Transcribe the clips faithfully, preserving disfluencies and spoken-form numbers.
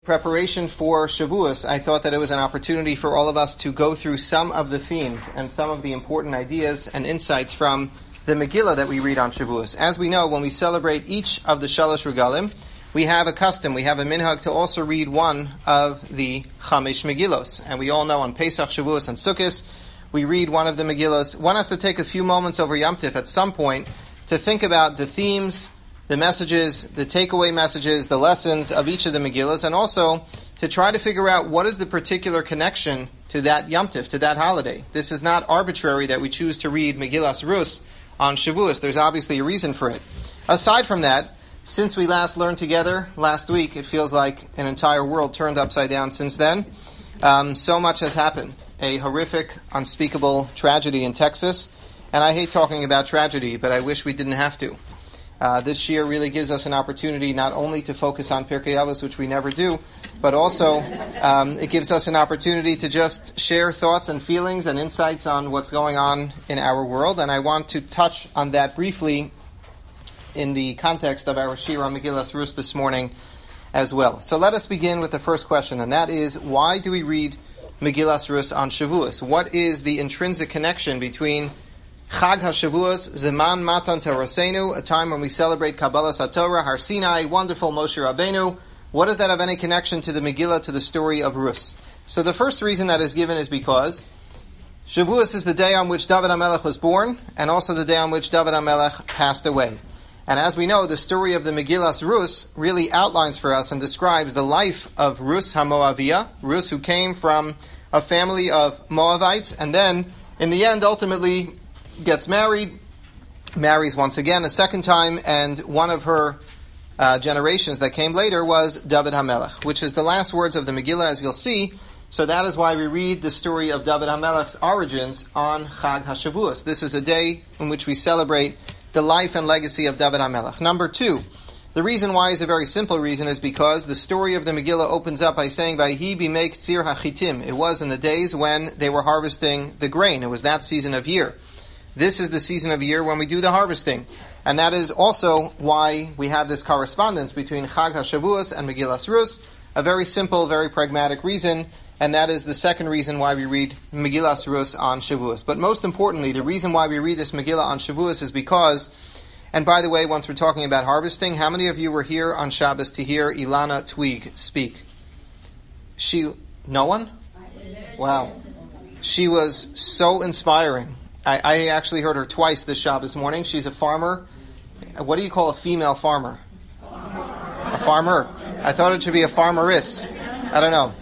Preparation for Shavuos, I thought that it was an opportunity for all of us to go through some of the themes and some of the important ideas and insights from the Megillah that we read on Shavuos. As we know, when we celebrate each of the Shalosh Regalim, we have a custom, we have a minhag to also read one of the Chamesh Megillos. And we all know on Pesach, Shavuos, and Sukkot, we read one of the Megillos. One has to take a few moments over Yom Tif at some point to think about the themes, the messages, the takeaway messages, the lessons of each of the Megillas, and also to try to figure out what is the particular connection to that Yom Tif, to that holiday. This is not arbitrary that we choose to read Megillas Rus on Shavuos. There's obviously a reason for it. Aside from that, since we last learned together last week, it feels like an entire world turned upside down since then. Um, so much has happened. A horrific, unspeakable tragedy in Texas. And I hate talking about tragedy, but I wish we didn't have to. Uh, this year really gives us an opportunity not only to focus on Pirkei Avos, which we never do, but also um, it gives us an opportunity to just share thoughts and feelings and insights on what's going on in our world. And I want to touch on that briefly in the context of our Shir on Megillas Rus this morning as well. So let us begin with the first question, and that is, why do we read Megillas Rus on Shavuos? What is the intrinsic connection between Chag HaShavuos, Zeman Matan Torasenu, a time when we celebrate Kabbalas HaTorah, Har Sinai, wonderful Moshe Rabbeinu? What does that have any connection to the Megillah, to the story of Rus? So the first reason that is given is because Shavuos is the day on which David HaMelech was born, and also the day on which David HaMelech passed away. And as we know, the story of the Megillas Rus really outlines for us and describes the life of Rus HaMoaviyah, Rus who came from a family of Moavites, and then, in the end, ultimately gets married, marries once again a second time, and one of her uh, generations that came later was David HaMelech, which is the last words of the Megillah, as you'll see. So that is why we read the story of David HaMelech's origins on Chag HaShavuos. This is a day in which we celebrate the life and legacy of David HaMelech. Number two, the reason why is a very simple reason, is because the story of the Megillah opens up by saying, Vayhi b'mei Ktsir HaChitim. It was in the days when they were harvesting the grain. It was that season of year. This is the season of year when we do the harvesting. And that is also why we have this correspondence between Chag HaShavuos and Megillas Rus. A very simple, very pragmatic reason. And that is the second reason why we read Megillas Rus on Shavuos. But most importantly, the reason why we read this Megillah on Shavuos is because, and by the way, once we're talking about harvesting, how many of you were here on Shabbos to hear Ilana Twig speak? She, no one? Wow. She was so inspiring. I, I actually heard her twice this Shabbos morning. She's a farmer. What do you call a female farmer? A farmer. I thought it should be a farmeress. I don't know.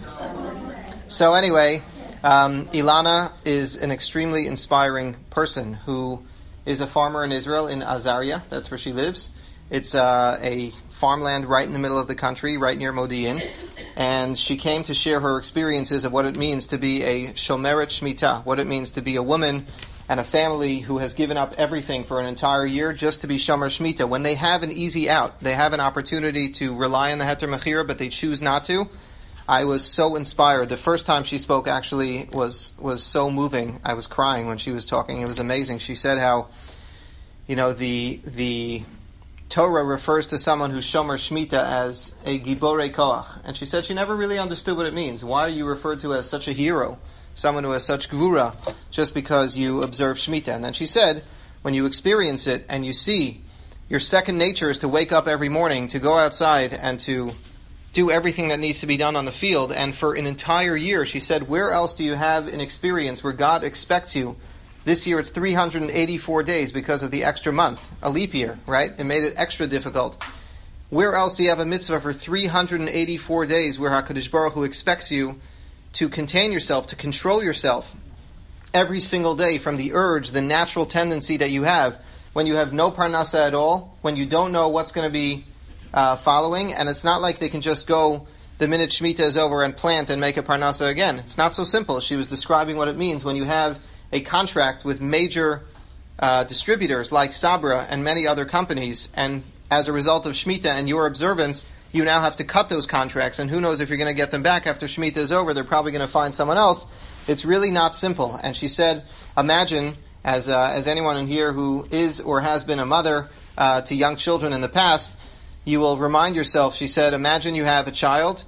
So anyway, um, Ilana is an extremely inspiring person who is a farmer in Israel, in Azaria. That's where she lives. It's uh, a farmland right in the middle of the country, right near Modi'in. And she came to share her experiences of what it means to be a Shomeret Shemitah, what it means to be a woman and a family who has given up everything for an entire year just to be Shomer Shemitah. When they have an easy out, they have an opportunity to rely on the Heter Mechira, but they choose not to. I was so inspired. The first time she spoke actually was was so moving. I was crying when she was talking. It was amazing. She said how, you know, the the Torah refers to someone who's Shomer Shemitah as a Giborei Koach. And she said she never really understood what it means. Why are you referred to as such a hero? Someone who has such gvura, just because you observe Shemitah. And then she said, when you experience it and you see your second nature is to wake up every morning, to go outside and to do everything that needs to be done on the field, and for an entire year, she said, where else do you have an experience where God expects you? This year it's three hundred eighty-four days because of the extra month, a leap year, right? It made it extra difficult. Where else do you have a mitzvah for three hundred eighty-four days where HaKadosh Baruch Hu expects you to contain yourself, to control yourself every single day from the urge, the natural tendency that you have when you have no parnasa at all, when you don't know what's going to be uh, following, and it's not like they can just go the minute Shemitah is over and plant and make a parnasa again. It's not so simple. She was describing what it means when you have a contract with major uh, distributors like Sabra and many other companies, and as a result of Shemitah and your observance, you now have to cut those contracts, and who knows if you're going to get them back after Shemitah is over. They're probably going to find someone else. It's really not simple. And she said, imagine, as uh, as anyone in here who is or has been a mother uh, to young children in the past, you will remind yourself, she said, imagine you have a child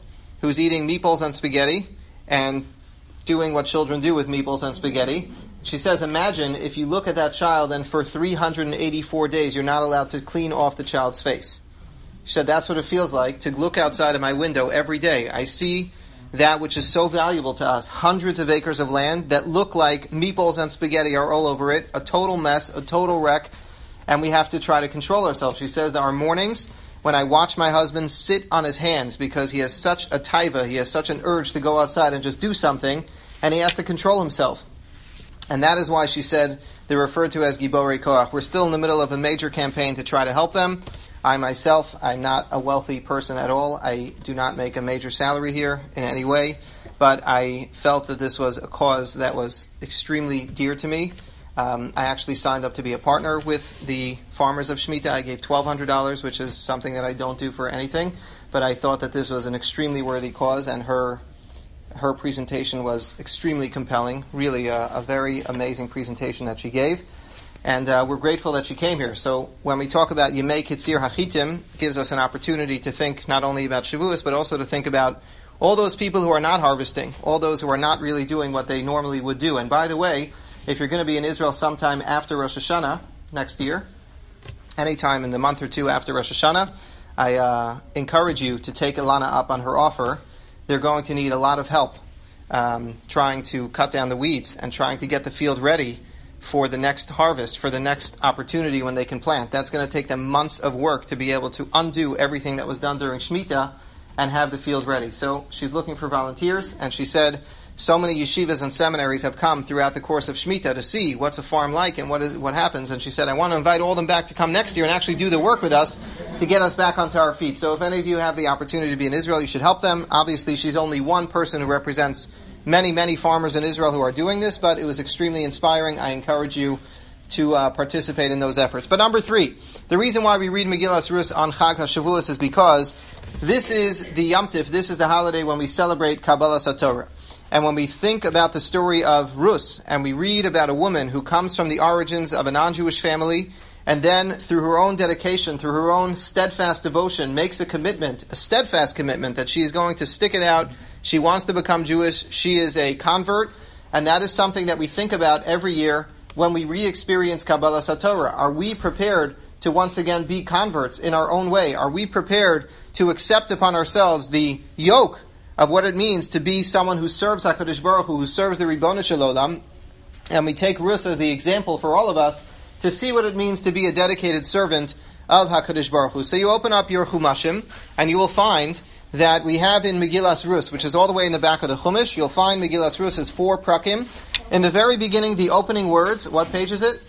who's eating meatballs and spaghetti and doing what children do with meatballs and spaghetti. She says, imagine if you look at that child and for three hundred eighty-four days you're not allowed to clean off the child's face. She said, that's what it feels like to look outside of my window every day. I see that which is so valuable to us, hundreds of acres of land that look like meatballs and spaghetti are all over it, a total mess, a total wreck, and we have to try to control ourselves. She says that our mornings, when I watch my husband sit on his hands because he has such a taiva, he has such an urge to go outside and just do something, and he has to control himself. And that is why she said they're referred to as Giborei Koach. We're still in the middle of a major campaign to try to help them. I myself, I'm not a wealthy person at all. I do not make a major salary here in any way, but I felt that this was a cause that was extremely dear to me. Um, I actually signed up to be a partner with the farmers of Shemitah. I gave twelve hundred dollars, which is something that I don't do for anything, but I thought that this was an extremely worthy cause, and her her presentation was extremely compelling, really a, a very amazing presentation that she gave. And uh, we're grateful that she came here. So when we talk about Yemei Kitzir Hachitim, it gives us an opportunity to think not only about Shavuos, but also to think about all those people who are not harvesting, all those who are not really doing what they normally would do. And by the way, if you're going to be in Israel sometime after Rosh Hashanah next year, anytime in the month or two after Rosh Hashanah, I uh, encourage you to take Ilana up on her offer. They're going to need a lot of help um, trying to cut down the weeds and trying to get the field ready for the next harvest, for the next opportunity when they can plant. That's going to take them months of work to be able to undo everything that was done during Shemitah and have the field ready. So she's looking for volunteers, and she said so many yeshivas and seminaries have come throughout the course of Shemitah to see what's a farm like and what is what happens. And she said, I want to invite all of them back to come next year and actually do the work with us to get us back onto our feet. So if any of you have the opportunity to be in Israel, you should help them. Obviously, she's only one person who represents many, many farmers in Israel who are doing this, but it was extremely inspiring. I encourage you to uh, participate in those efforts. But number three, the reason why we read Megillas Rus on Chag HaShavuos is because this is the Yom Tif, this is the holiday when we celebrate Kabbalas HaTorah. And when we think about the story of Rus, and we read about a woman who comes from the origins of a non-Jewish family, and then through her own dedication, through her own steadfast devotion, makes a commitment, a steadfast commitment that she is going to stick it out. She wants to become Jewish. She is a convert. And that is something that we think about every year when we re-experience Kabbalas HaTorah. Are we prepared to once again be converts in our own way? Are we prepared to accept upon ourselves the yoke of what it means to be someone who serves HaKadosh Baruch Hu, who serves the Ribono Shel Olam? And we take Rus as the example for all of us to see what it means to be a dedicated servant of HaKadosh Baruch Hu. So you open up your Chumashim, and you will find that we have in Megillas Rus, which is all the way in the back of the Chumash. You'll find Megillas Rus is four prakim. In the very beginning, the opening words, what page is it?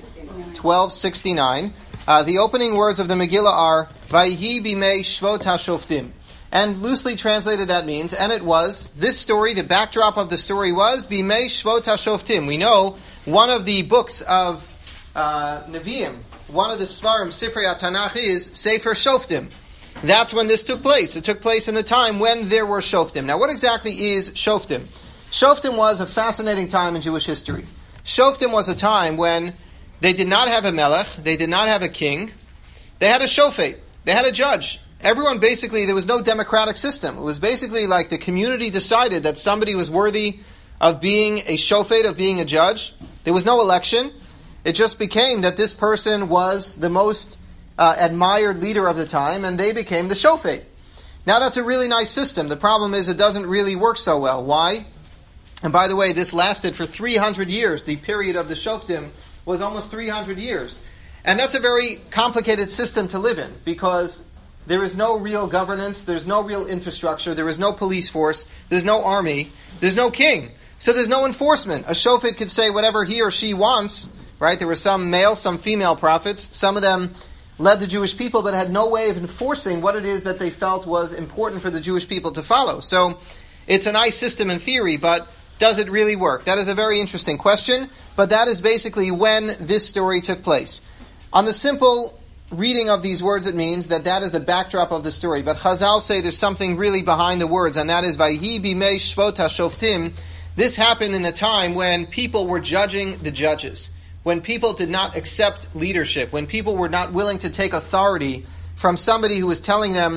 twelve sixty-nine. Uh, the opening words of the Megillah are, Vayhi bimei shvot hashoftim. And loosely translated that means, and it was, this story, the backdrop of the story was, Bimei shvot hashoftim. We know one of the books of uh, Nevi'im, one of the Svarim, Sifrei HaTanakh, is Sefer Shoftim. That's when this took place. It took place in the time when there were Shoftim. Now, what exactly is Shoftim? Shoftim was a fascinating time in Jewish history. Shoftim was a time when they did not have a melech, they did not have a king, they had a shofet, they had a judge. Everyone basically, there was no democratic system. It was basically like the community decided that somebody was worthy of being a shofet, of being a judge. There was no election. It just became that this person was the most Uh, admired leader of the time, and they became the shofet. Now that's a really nice system. The problem is it doesn't really work so well. Why? And by the way, this lasted for three hundred years. The period of the shoftim was almost three hundred years. And that's a very complicated system to live in, because there is no real governance, there's no real infrastructure, there is no police force, there's no army, there's no king. So there's no enforcement. A shofet could say whatever he or she wants, right? There were some male, some female prophets. Some of them led the Jewish people, but had no way of enforcing what it is that they felt was important for the Jewish people to follow. So it's a nice system in theory, but does it really work? That is a very interesting question, but that is basically when this story took place. On the simple reading of these words, it means that that is the backdrop of the story. But Chazal say there's something really behind the words, and that is, Vayhi bimei shvot hashoftim. This happened in a time when people were judging the judges, when people did not accept leadership, when people were not willing to take authority from somebody who was telling them,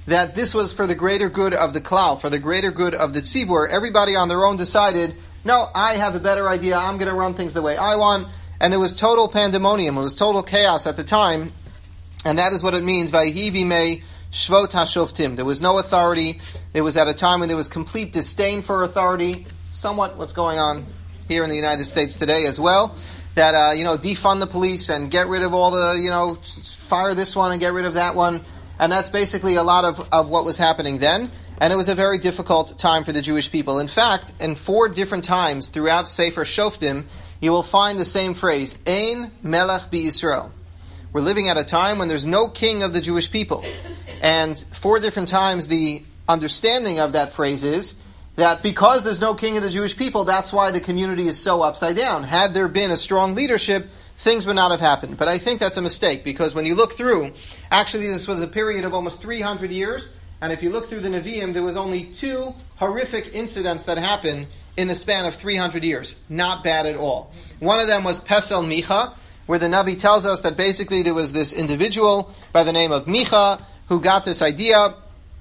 that this was for the greater good of the klal, for the greater good of the tzibur. Everybody on their own decided, no, I have a better idea, I'm going to run things the way I want. And it was total pandemonium, it was total chaos at the time. And that is what it means, Vayhi bimei shvot hashoftim. There was no authority. It was at a time when there was complete disdain for authority. Somewhat what's going on here in the United States today as well. That, uh, you know, defund the police and get rid of all the, you know, fire this one and get rid of that one. And that's basically a lot of, of what was happening then. And it was a very difficult time for the Jewish people. In fact, in four different times throughout Sefer Shoftim, you will find the same phrase, Ein Melech BiYisrael. We're living at a time when there's no king of the Jewish people. And four different times the understanding of that phrase is that because there's no king of the Jewish people, that's why the community is so upside down. Had there been a strong leadership, things would not have happened. But I think that's a mistake, because when you look through, actually this was a period of almost three hundred years, and if you look through the Nevi'im, there was only two horrific incidents that happened in the span of three hundred years. Not bad at all. One of them was Pesel Micha, where the Navi tells us that basically there was this individual by the name of Micha who got this idea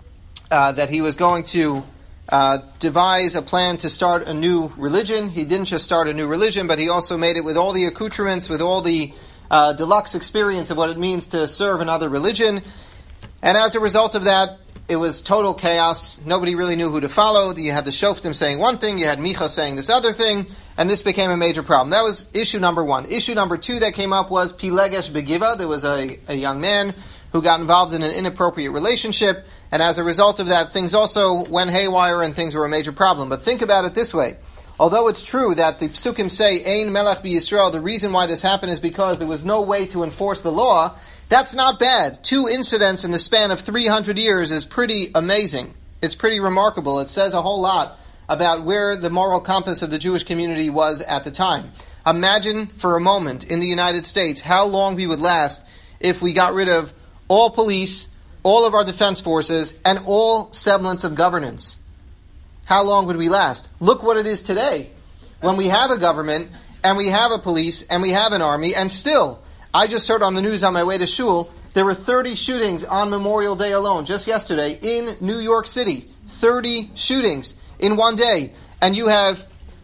uh, that he was going to uh, devise a plan to start a new religion. He didn't just start a new religion, but he also made it with all the accoutrements, with all the uh, deluxe experience of what it means to serve another religion. And as a result of that, it was total chaos. Nobody really knew who to follow. You had the Shoftim saying one thing, you had Micha saying this other thing, and this became a major problem. That was issue number one. Issue number two that came up was Pilegesh Begiva. There was a, a young man who got involved in an inappropriate relationship, and as a result of that, things also went haywire and things were a major problem. But think about it this way. Although it's true that the Psukim say, Ein Melech BiYisrael, the reason why this happened is because there was no way to enforce the law, that's not bad. Two incidents in the span of three hundred years is pretty amazing. It's pretty remarkable. It says a whole lot about where the moral compass of the Jewish community was at the time. Imagine for a moment in the United States how long we would last if we got rid of all police, all of our defense forces, and all semblance of governance. How long would we last? Look what it is today, when we have a government, and we have a police, and we have an army, and still, I just heard on the news on my way to shul, there were thirty shootings on Memorial Day alone, just yesterday, in New York City. thirty shootings in one day. And you have,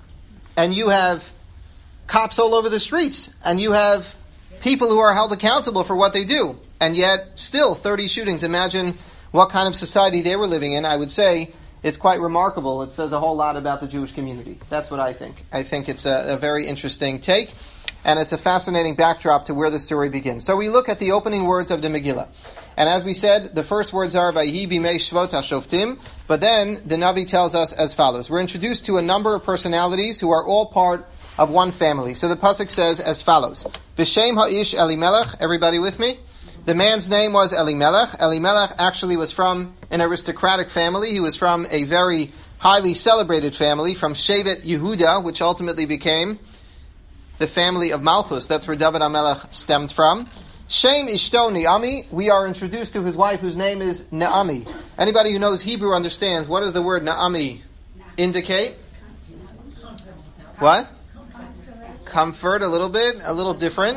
and you have cops all over the streets, and you have people who are held accountable for what they do. And yet, still, thirty shootings. Imagine what kind of society they were living in. I would say it's quite remarkable. It says a whole lot about the Jewish community. That's what I think. I think it's a, a very interesting take, and it's a fascinating backdrop to where the story begins. So we look at the opening words of the Megillah. And as we said, the first words are, Vayhi bimei shvot hashoftim, but then the Navi tells us as follows. We're introduced to a number of personalities who are all part of one family. So the Pasuk says as follows. V'shem ha'ish Elimelech, everybody with me? The man's name was Elimelech. Elimelech actually was from an aristocratic family. He was from a very highly celebrated family, from Shevet Yehuda, which ultimately became the family of Malchus. That's where David HaMelech stemmed from. Shem Ishto Naomi. We are introduced to his wife, whose name is Naomi. Anybody who knows Hebrew understands, what does the word Naomi indicate? What? Comfort, a little bit, a little different.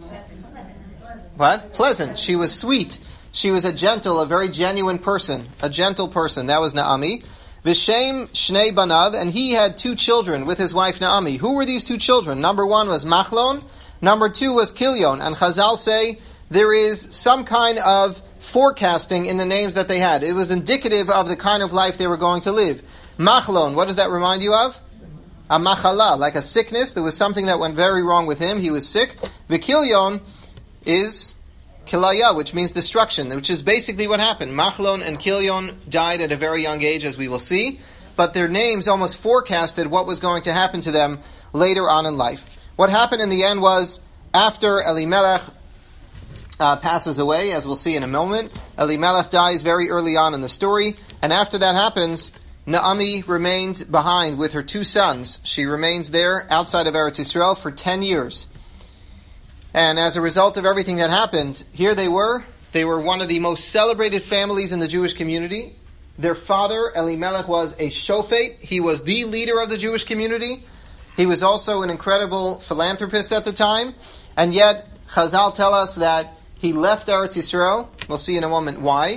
What? Pleasant. She was sweet. She was a gentle, a very genuine person. A gentle person. That was Naomi. Vishem Shnei Banav, and he had two children with his wife Naomi. Who were these two children? Number one was Machlon. Number two was Kilion. And Chazal say there is some kind of forecasting in the names that they had. It was indicative of the kind of life they were going to live. Machlon, what does that remind you of? A machala, like a sickness. There was something that went very wrong with him. He was sick. Vikilion is Kilaya, which means destruction, which is basically what happened. Machlon and Kilion died at a very young age, as we will see, but their names almost forecasted what was going to happen to them later on in life. What happened in the end was, after Elimelech uh, passes away, as we'll see in a moment, Elimelech dies very early on in the story, and after that happens, Naomi remained behind with her two sons. She remains there outside of Eretz Yisrael for ten years. And as a result of everything that happened, here they were. They were one of the most celebrated families in the Jewish community. Their father, Elimelech, was a shofet. He was the leader of the Jewish community. He was also an incredible philanthropist at the time. And yet, Chazal tell us that he left Eretz Yisrael. We'll see in a moment why.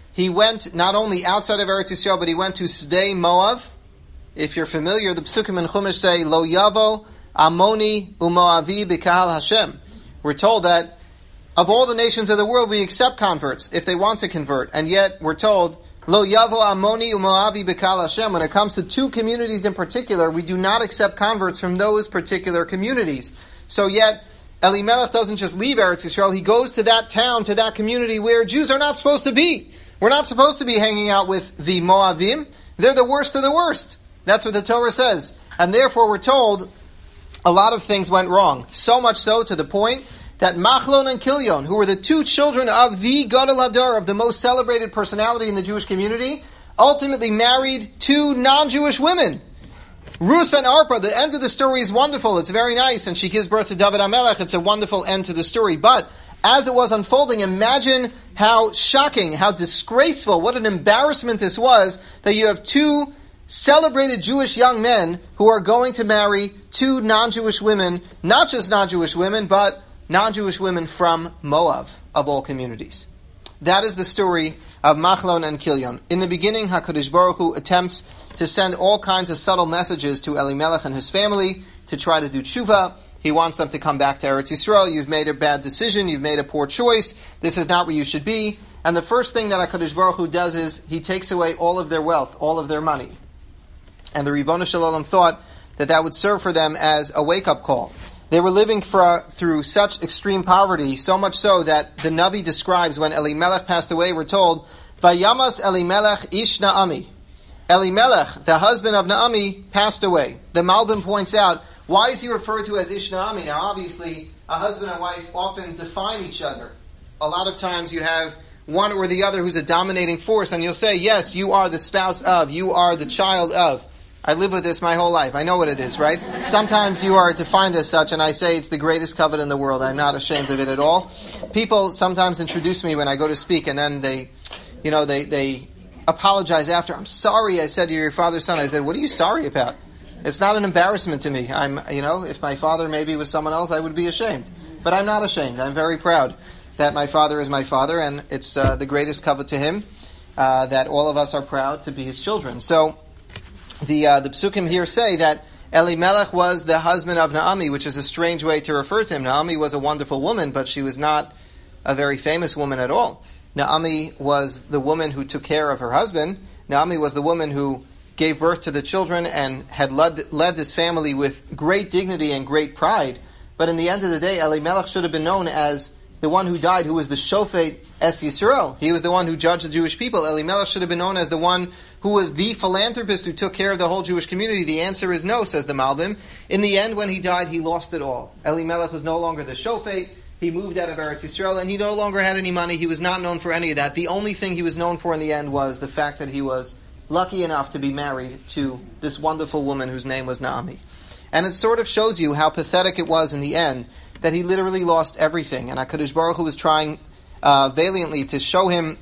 he went not only outside of Eretz Yisrael, but he went to Sdei Moav. If you're familiar, the Psukim in Chumash say, Lo Yavo Amoni Umoavi B'Kahal Hashem. We're told that of all the nations of the world, we accept converts if they want to convert. And yet, we're told, Lo Yavo Amoni Umoavi B'Kahal Hashem. When it comes to two communities in particular, we do not accept converts from those particular communities. So yet, Elimelech doesn't just leave Eretz Yisrael, he goes to that town, to that community where Jews are not supposed to be. We're not supposed to be hanging out with the Moavim. They're the worst of the worst. That's what the Torah says. And therefore we're told a lot of things went wrong. So much so to the point that Machlon and Kilyon, who were the two children of the Gadol Hador, of the most celebrated personality in the Jewish community, ultimately married two non-Jewish women. Rus and Arpa, the end of the story is wonderful. It's very nice. And she gives birth to David HaMelech. It's a wonderful end to the story. But as it was unfolding, imagine how shocking, how disgraceful, what an embarrassment this was, that you have two celebrated Jewish young men who are going to marry two non-Jewish women, not just non-Jewish women, but non-Jewish women from Moab, of all communities. That is the story of Machlon and Kilyon. In the beginning, HaKadosh Baruch Hu attempts to send all kinds of subtle messages to Elimelech and his family to try to do tshuva. He wants them to come back to Eretz Yisrael. You've made a bad decision. You've made a poor choice. This is not where you should be. And the first thing that HaKadosh Baruch Hu does is he takes away all of their wealth, all of their money. And the Ribono Shel Olam thought that that would serve for them as a wake-up call. They were living for, through such extreme poverty, so much so that the Navi describes when Elimelech passed away, we're told, Vayamas Elimelech ish Naami. Elimelech, the husband of Naami, passed away. The Malbim points out, why is he referred to as ish Naami? Now obviously, a husband and wife often define each other. A lot of times you have one or the other who's a dominating force, and you'll say, yes, you are the spouse of, you are the child of. I live with this my whole life. I know what it is, right? Sometimes you are defined as such, and I say it's the greatest covet in the world. I'm not ashamed of it at all. People sometimes introduce me when I go to speak, and then they, you know, they, they apologize after. I'm sorry I said you're your father's son. I said, what are you sorry about? It's not an embarrassment to me. I'm, you know, if my father maybe was someone else, I would be ashamed. But I'm not ashamed. I'm very proud that my father is my father, and it's uh, the greatest covet to him, uh, that all of us are proud to be his children. So, The uh, the psukim here say that Elimelech was the husband of Naami, which is a strange way to refer to him. Naami was a wonderful woman, but she was not a very famous woman at all. Naami was the woman who took care of her husband. Naami was the woman who gave birth to the children and had led, led this family with great dignity and great pride. But in the end of the day, Elimelech should have been known as the one who died, who was the Shofet Es Yisrael. He was the one who judged the Jewish people. Elimelech should have been known as the one who was the philanthropist who took care of the whole Jewish community. The answer is no, says the Malbim. In the end, when he died, he lost it all. Elimelech was no longer the Shofet. He moved out of Eretz Yisrael, and he no longer had any money. He was not known for any of that. The only thing he was known for in the end was the fact that he was lucky enough to be married to this wonderful woman whose name was Naami. And it sort of shows you how pathetic it was in the end, that he literally lost everything. And HaKadosh Baruch Hu was trying uh, valiantly to show him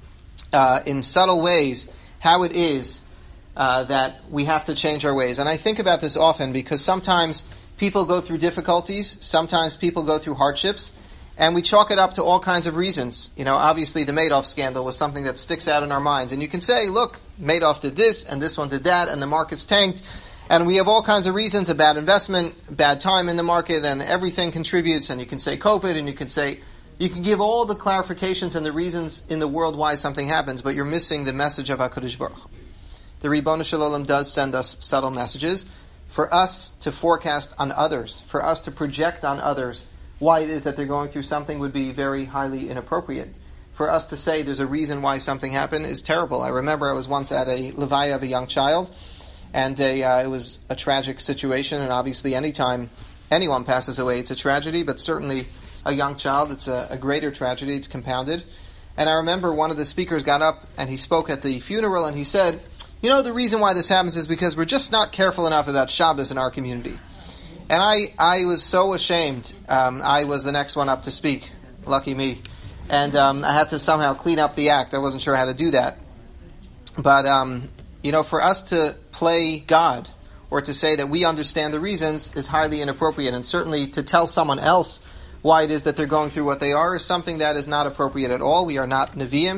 uh, in subtle ways how it is uh, that we have to change our ways. And I think about this often because sometimes people go through difficulties, sometimes people go through hardships, and we chalk it up to all kinds of reasons. You know, obviously the Madoff scandal was something that sticks out in our minds. And you can say, look, Madoff did this, and this one did that, and the market's tanked. And we have all kinds of reasons, a bad investment, bad time in the market, and everything contributes. And you can say COVID, and you can say, you can give all the clarifications and the reasons in the world why something happens, but you're missing the message of HaKadosh Baruch Hu. The Ribono Shel Olam does send us subtle messages for us to forecast on others, for us to project on others why it is that they're going through something would be very highly inappropriate. For us to say there's a reason why something happened is terrible. I remember I was once at a levaya of a young child, and a, uh, it was a tragic situation, and obviously anytime anyone passes away, it's a tragedy, but certainly a young child, it's a, a greater tragedy, it's compounded. And I remember one of the speakers got up and he spoke at the funeral and he said, you know, the reason why this happens is because we're just not careful enough about Shabbos in our community. And I, I was so ashamed. Um, I was the next one up to speak. Lucky me. And um, I had to somehow clean up the act. I wasn't sure how to do that. But, um, you know, for us to play God or to say that we understand the reasons is highly inappropriate. And certainly to tell someone else why it is that they're going through what they are is something that is not appropriate at all. We are not Nevi'im.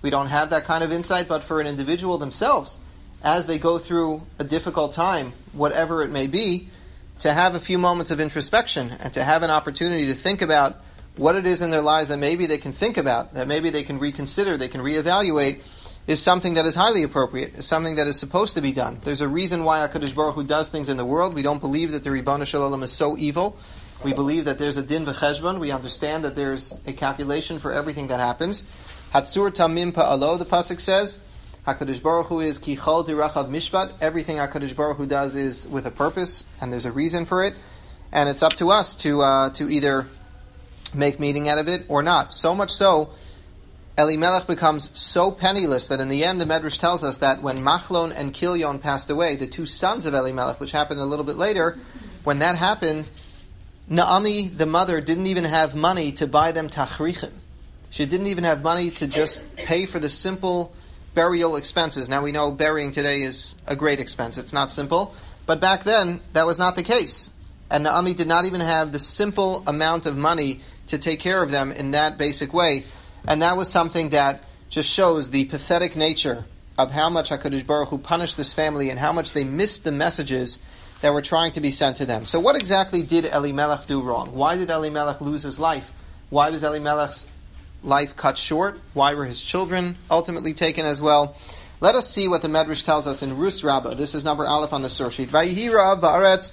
We don't have that kind of insight, but for an individual themselves, as they go through a difficult time, whatever it may be, to have a few moments of introspection and to have an opportunity to think about what it is in their lives that maybe they can think about, that maybe they can reconsider, they can reevaluate, is something that is highly appropriate, is something that is supposed to be done. There's a reason why HaKadosh Baruch Hu does things in the world. We don't believe that the Ribono Shel Olam is so evil. We believe that there's a din v'cheshbon. We understand that there's a calculation for everything that happens. Hatzur tamim pa'alo, the pasuk says. HaKadosh Baruch Hu is ki chol dirachav mishpat. Everything HaKadosh Baruch Hu does is with a purpose, and there's a reason for it. And it's up to us to uh, to either make meaning out of it or not. So much so, Elimelech becomes so penniless that in the end the Medrash tells us that when Machlon and Kilyon passed away, the two sons of Elimelech, which happened a little bit later, when that happened, Naomi, the mother, didn't even have money to buy them tachrichim. She didn't even have money to just pay for the simple burial expenses. Now we know burying today is a great expense. It's not simple. But back then, that was not the case. And Naomi did not even have the simple amount of money to take care of them in that basic way. And that was something that just shows the pathetic nature of how much HaKadosh Baruch Hu punished this family and how much they missed the messages that were trying to be sent to them. So what exactly did Elimelech do wrong? Why did Elimelech lose his life? Why was Elimelech's life cut short? Why were his children ultimately taken as well? Let us see what the Medrash tells us in Rus Rabbah. This is number Aleph on the source sheet. Vayihi Rav ba'aretz.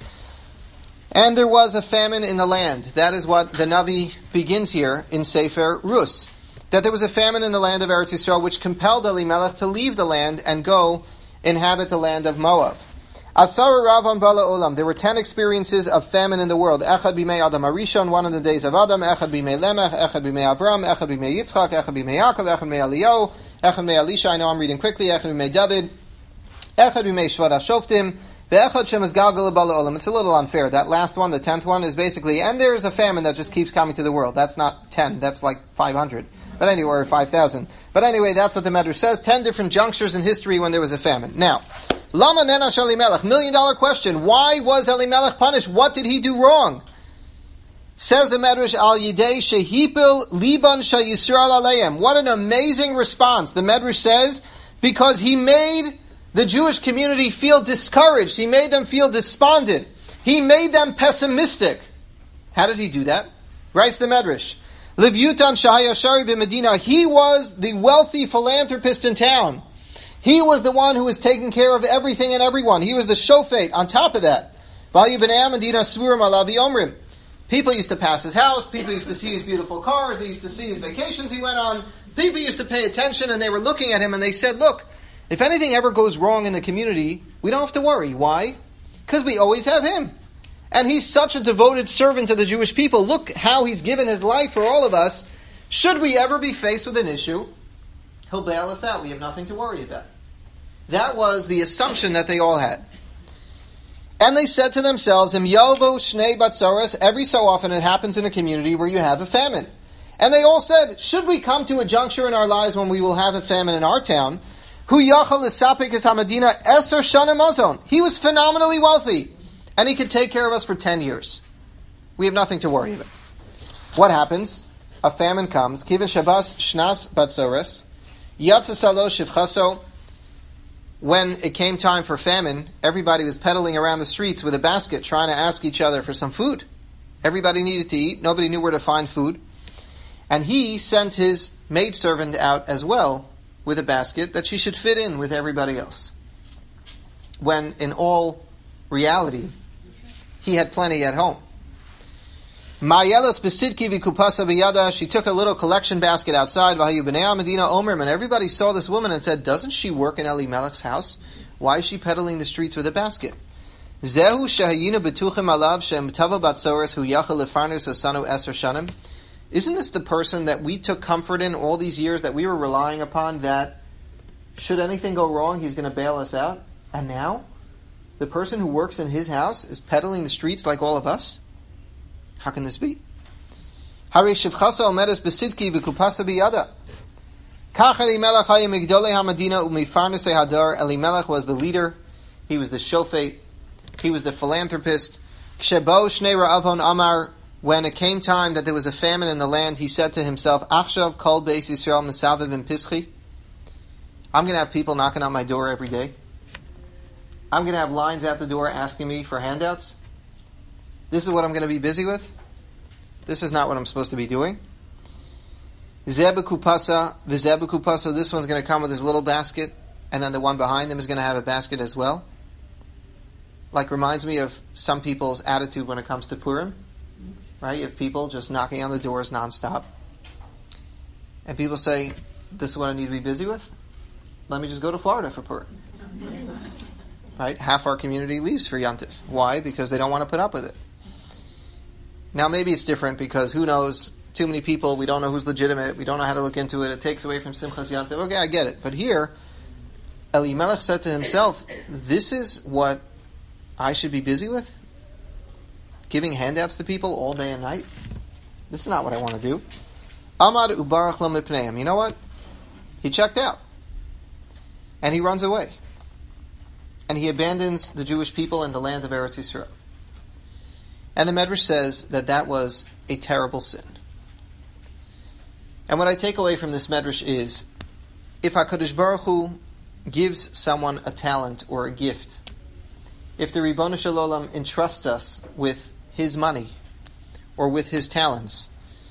And there was a famine in the land. That is what the Navi begins here in Sefer Rus. That there was a famine in the land of Eretz Yisrael which compelled Elimelech to leave the land and go inhabit the land of Moab. Asar Ravan Bala Olam. There were ten experiences of famine in the world. Echad b'mei Adam Arishon, one in the days of Adam. Echad b'mei Lemech, Echad b'mei Avram, Echad b'mei Yitzchak, Echad b'mei Yaakov, Echad b'mei Eliyahu, Echad b'mei Elisha. I know I'm reading quickly. Echad b'mei David, Echad b'mei Shvat HaShoftim, Ve'echad Shemes Galgal Bala Olam. It's a little unfair. That last one, the tenth one, is basically, and there's a famine that just keeps coming to the world. That's not ten. That's like five hundred. But anyway, or five thousand. But anyway, that's what the Medrash says. Ten different junctures in history when there was a famine. Now, Lama Nenash Elimelech. Million dollar question. Why was Elimelech punished? What did he do wrong? Says the Medrash, Al Yidei Shehipil Liban Shayisrael Aleim. What an amazing response. The Medrash says, because he made the Jewish community feel discouraged. He made them feel despondent. He made them pessimistic. How did he do that? Writes the Medrash. Livyutan Shahayashari b'Medina. He was the wealthy philanthropist in town. He was the one who was taking care of everything and everyone. He was the shofet on top of that. People used to pass his house. People used to see his beautiful cars. They used to see his vacations he went on. People used to pay attention, and they were looking at him, and they said, look, if anything ever goes wrong in the community, we don't have to worry. Why? Because we always have him. And he's such a devoted servant to the Jewish people. Look how he's given his life for all of us. Should we ever be faced with an issue, he'll bail us out. We have nothing to worry about. That was the assumption that they all had. And they said to themselves, Im yovo shnei batzaros. Every so often it happens in a community where you have a famine. And they all said, should we come to a juncture in our lives when we will have a famine in our town, hu yachal l'sapik es hamadina eser shana mazon. He was phenomenally wealthy. And he could take care of us for ten years. We have nothing to worry about. What happens? A famine comes. Kivin shabas shnas batzaros. Yatzasalo shivchaso. When it came time for famine, everybody was pedaling around the streets with a basket trying to ask each other for some food. Everybody needed to eat. Nobody knew where to find food. And he sent his maidservant out as well with a basket that she should fit in with everybody else. When in all reality, he had plenty at home. Ma'yelas besidki v'kupasa b'yada. She took a little collection basket outside. V'hayu b'nei Medina Omer. And everybody saw this woman and said, doesn't she work in Elimelech's house? Why is she peddling the streets with a basket? Zehu shehayinu betuchim alav shem tava batzoros hu yachal lefarnus osanu eser shanim. Isn't this the person that we took comfort in all these years, that we were relying upon, that should anything go wrong, he's going to bail us out? And now, the person who works in his house is peddling the streets like all of us? How can this be? Hari shivchasa omedes besidki v'kupasa biyada. Kach Elimelech hayim migdolei hamadina u'mifarnesei hadar. Elimelech was the leader. He was the shofet. He was the philanthropist. Kshebo shnei ra'avon amar. When it came time that there was a famine in the land, he said to himself, Achshav kol beis Yisrael mesavev in pischi. I'm going to have people knocking on my door every day. I'm going to have lines at the door asking me for handouts. This is what I'm going to be busy with. This is not what I'm supposed to be doing. Zebekupasa, vizebekupasa, this one's going to come with his little basket, and then the one behind him is going to have a basket as well. Like, reminds me of some people's attitude when it comes to Purim. Right? You have people just knocking on the doors nonstop. And people say, this is what I need to be busy with? Let me just go to Florida for Purim. Right? Half our community leaves for Yontif. Why? Because they don't want to put up with it. Now maybe it's different because who knows, too many people, we don't know who's legitimate, we don't know how to look into it, it takes away from Simchas Yontif. Okay, I get it. But here, Elimelech said to himself, this is what I should be busy with? Giving handouts to people all day and night? This is not what I want to do. Amad ubarach lo mipneim. You know what? He checked out. And he runs away. And he abandons the Jewish people in the land of Eretz Yisrael. And the Medrash says that that was a terrible sin. And what I take away from this Medrash is, if HaKadosh Baruch Hu gives someone a talent or a gift, if the Ribono Shel Olam entrusts us with his money or with his talents,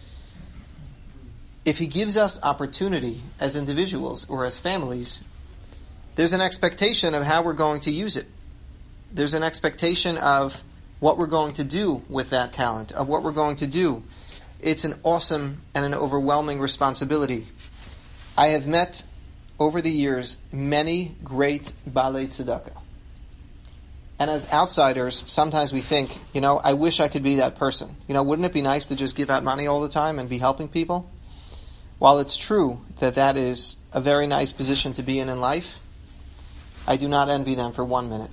if he gives us opportunity as individuals or as families, there's an expectation of how we're going to use it. There's an expectation of what we're going to do with that talent, of what we're going to do. It's an awesome and an overwhelming responsibility. I have met, over the years, many great Balei Tzedakah. And as outsiders, sometimes we think, you know, I wish I could be that person. You know, wouldn't it be nice to just give out money all the time and be helping people? While it's true that that is a very nice position to be in in life, I do not envy them for one minute.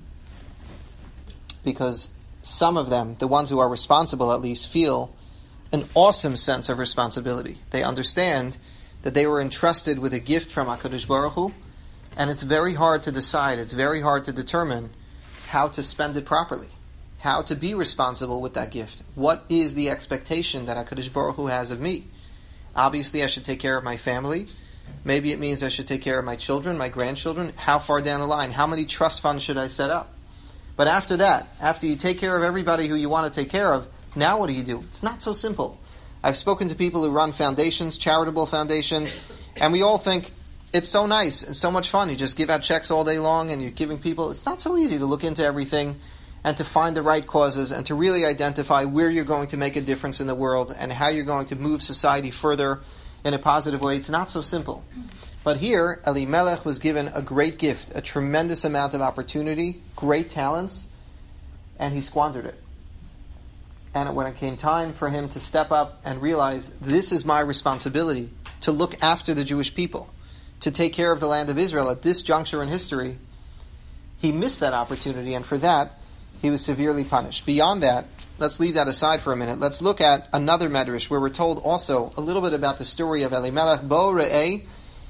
Because some of them, the ones who are responsible at least, feel an awesome sense of responsibility. They understand that they were entrusted with a gift from HaKadosh Baruch Hu, and it's very hard to decide, it's very hard to determine how to spend it properly, how to be responsible with that gift. What is the expectation that HaKadosh Baruch Hu has of me? Obviously, I should take care of my family. Maybe it means I should take care of my children, my grandchildren. How far down the line? How many trust funds should I set up? But after that, after you take care of everybody who you want to take care of, now what do you do? It's not so simple. I've spoken to people who run foundations, charitable foundations, and we all think it's so nice and so much fun. You just give out checks all day long and you're giving people. It's not so easy to look into everything and to find the right causes and to really identify where you're going to make a difference in the world and how you're going to move society further in a positive way. It's not so simple. But here, Elimelech was given a great gift, a tremendous amount of opportunity, great talents, and he squandered it. And when it came time for him to step up and realize, this is my responsibility, to look after the Jewish people, to take care of the land of Israel at this juncture in history, he missed that opportunity, and for that, he was severely punished. Beyond that, let's leave that aside for a minute. Let's look at another medrash where we're told also a little bit about the story of Elimelech. Bo re'eh.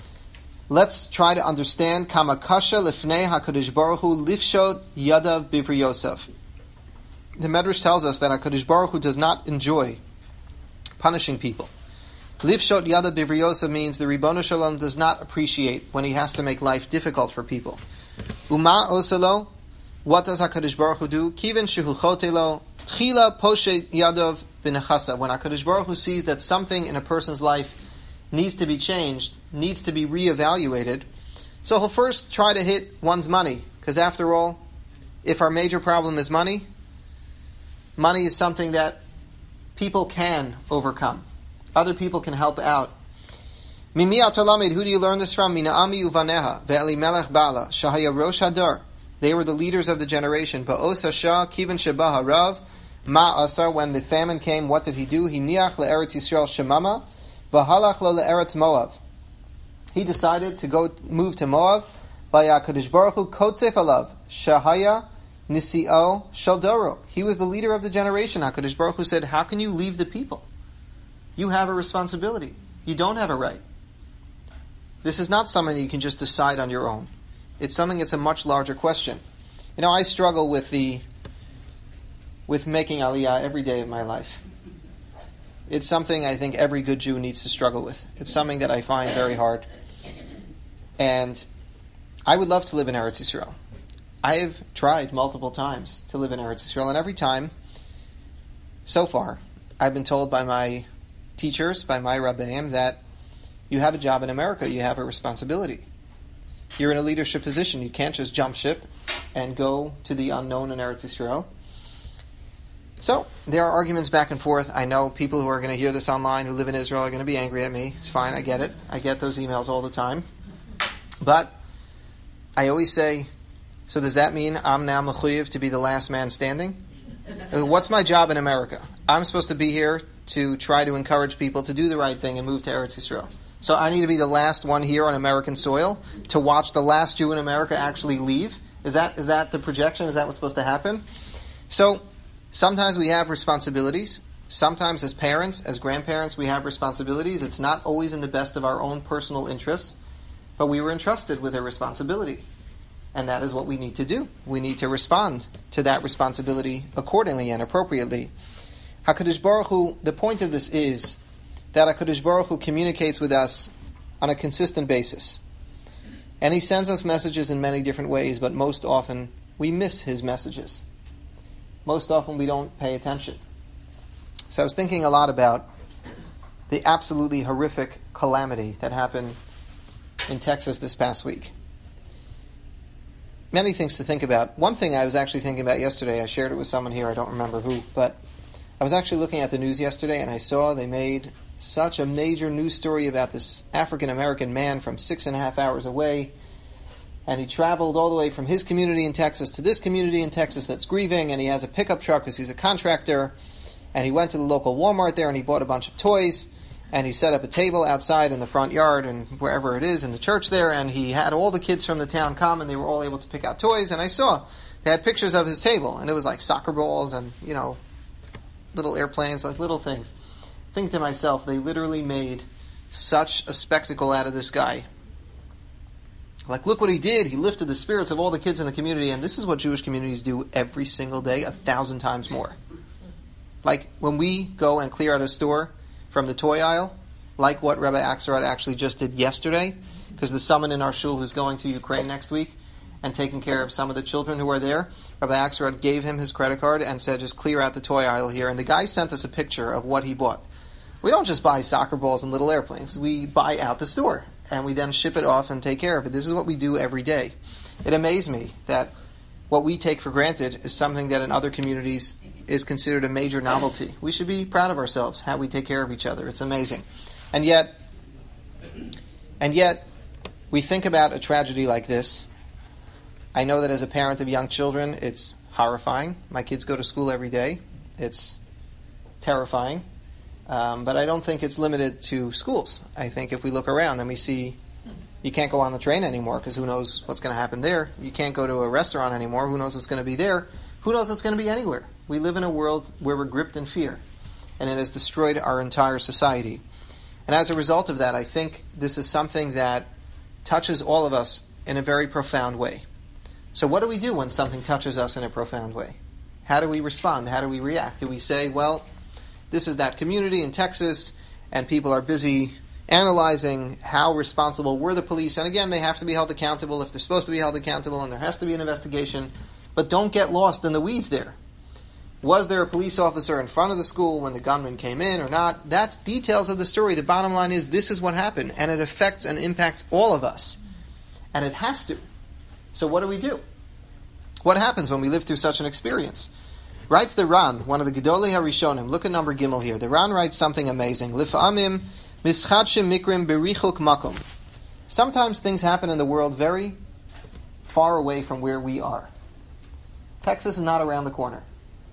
Let's try to understand Kama kasha lifnei HaKadosh Baruch Hu lifshot yadav bivri Yosef. The medrash tells us that HaKadosh Baruch Hu does not enjoy punishing people. Lifshot yadav bivri Yosef means the Ribono Shel Olam does not appreciate when he has to make life difficult for people. Uma oselo. What does HaKadosh Baruch Hu do? Kiven shehu chotelo tchila poshe yadav b'nechasa. When HaKadosh Baruch Hu sees that something in a person's life needs to be changed, needs to be reevaluated, so he'll first try to hit one's money. Because after all, if our major problem is money, money is something that people can overcome. Other people can help out. Mimi atalamid, who do you learn this from? Mina ami uvaneha ve'elimelech bala shahaya rosh hadar. They were the leaders of the generation. Ba'os hashah kiven sheba harav ma asar. When the famine came, what did he do? He niach le'eretz Yisrael shemama v'halach lo le'eretz Moav. He decided to go move to Moab. V'yakadosh Baruch Hu kotzef alav shahaya nisio shaldoro. He was the leader of the generation. HaKadosh Baruch Hu said, how can you leave the people? You have a responsibility. You don't have a right. This is not something that you can just decide on your own. It's something that's a much larger question. You know, I struggle with the with making aliyah every day of my life. It's something I think every good Jew needs to struggle with. It's something that I find very hard. And I would love to live in Eretz Yisrael. I've tried multiple times to live in Eretz Yisrael, and every time, so far, I've been told by my teachers, by my Rabbeim, that you have a job in America, you have a responsibility. You're in a leadership position. You can't just jump ship and go to the unknown in Eretz Yisrael. So, there are arguments back and forth. I know people who are going to hear this online who live in Israel are going to be angry at me. It's fine, I get it. I get those emails all the time. But I always say, so does that mean I'm now mechuyev to be the last man standing? What's my job in America? I'm supposed to be here to try to encourage people to do the right thing and move to Eretz Yisrael. So I need to be the last one here on American soil to watch the last Jew in America actually leave? Is that is that the projection? Is that what's supposed to happen? So sometimes we have responsibilities. Sometimes as parents, as grandparents, we have responsibilities. It's not always in the best of our own personal interests, but we were entrusted with a responsibility. And that is what we need to do. We need to respond to that responsibility accordingly and appropriately. HaKadosh Baruch Hu, the point of this is that HaKadosh Baruch Hu communicates with us on a consistent basis. And He sends us messages in many different ways, but most often we miss His messages. Most often we don't pay attention. So I was thinking a lot about the absolutely horrific calamity that happened in Texas this past week. Many things to think about. One thing I was actually thinking about yesterday, I shared it with someone here, I don't remember who, but I was actually looking at the news yesterday and I saw they made such a major news story about this African-American man from six and a half hours away, and he traveled all the way from his community in Texas to this community in Texas that's grieving, and he has a pickup truck because he's a contractor, and he went to the local Walmart there and he bought a bunch of toys, and he set up a table outside in the front yard and wherever it is in the church there, and he had all the kids from the town come and they were all able to pick out toys, and I saw they had pictures of his table, and it was like soccer balls and, you know, little airplanes, like little things. Think to myself, they literally made such a spectacle out of this guy. Like, look what he did. He lifted the spirits of all the kids in the community, and this is what Jewish communities do every single day, a thousand times more. Like, when we go and clear out a store from the toy aisle, like what Rabbi Axelrod actually just did yesterday, because the someone in our shul who's going to Ukraine next week and taking care of some of the children who are there, Rabbi Axelrod gave him his credit card and said, just clear out the toy aisle here. And the guy sent us a picture of what he bought. We don't just buy soccer balls and little airplanes. We buy out the store, and we then ship it off and take care of it. This is what we do every day. It amazed me that what we take for granted is something that in other communities is considered a major novelty. We should be proud of ourselves, how we take care of each other. It's amazing. And yet, and yet, we think about a tragedy like this. I know that as a parent of young children, it's horrifying. My kids go to school every day. It's terrifying. Um, but I don't think it's limited to schools. I think if we look around and we see you can't go on the train anymore because who knows what's going to happen there. You can't go to a restaurant anymore. Who knows what's going to be there. Who knows what's going to be anywhere. We live in a world where we're gripped in fear, and it has destroyed our entire society. And as a result of that, I think this is something that touches all of us in a very profound way. So what do we do when something touches us in a profound way? How do we respond? How do we react? Do we say, well, this is that community in Texas, and people are busy analyzing how responsible were the police, and again, they have to be held accountable if they're supposed to be held accountable, and there has to be an investigation, but don't get lost in the weeds there. Was there a police officer in front of the school when the gunman came in or not? That's details of the story. The bottom line is this is what happened, and it affects and impacts all of us, and it has to. So what do we do? What happens when we live through such an experience? Writes the Ran, one of the Gedolei HaRishonim. Look at number Gimel here. The Ran writes something amazing. Lif'amim mischadshim mikrim berichuk makom. Sometimes things happen in the world very far away from where we are. Texas is not around the corner.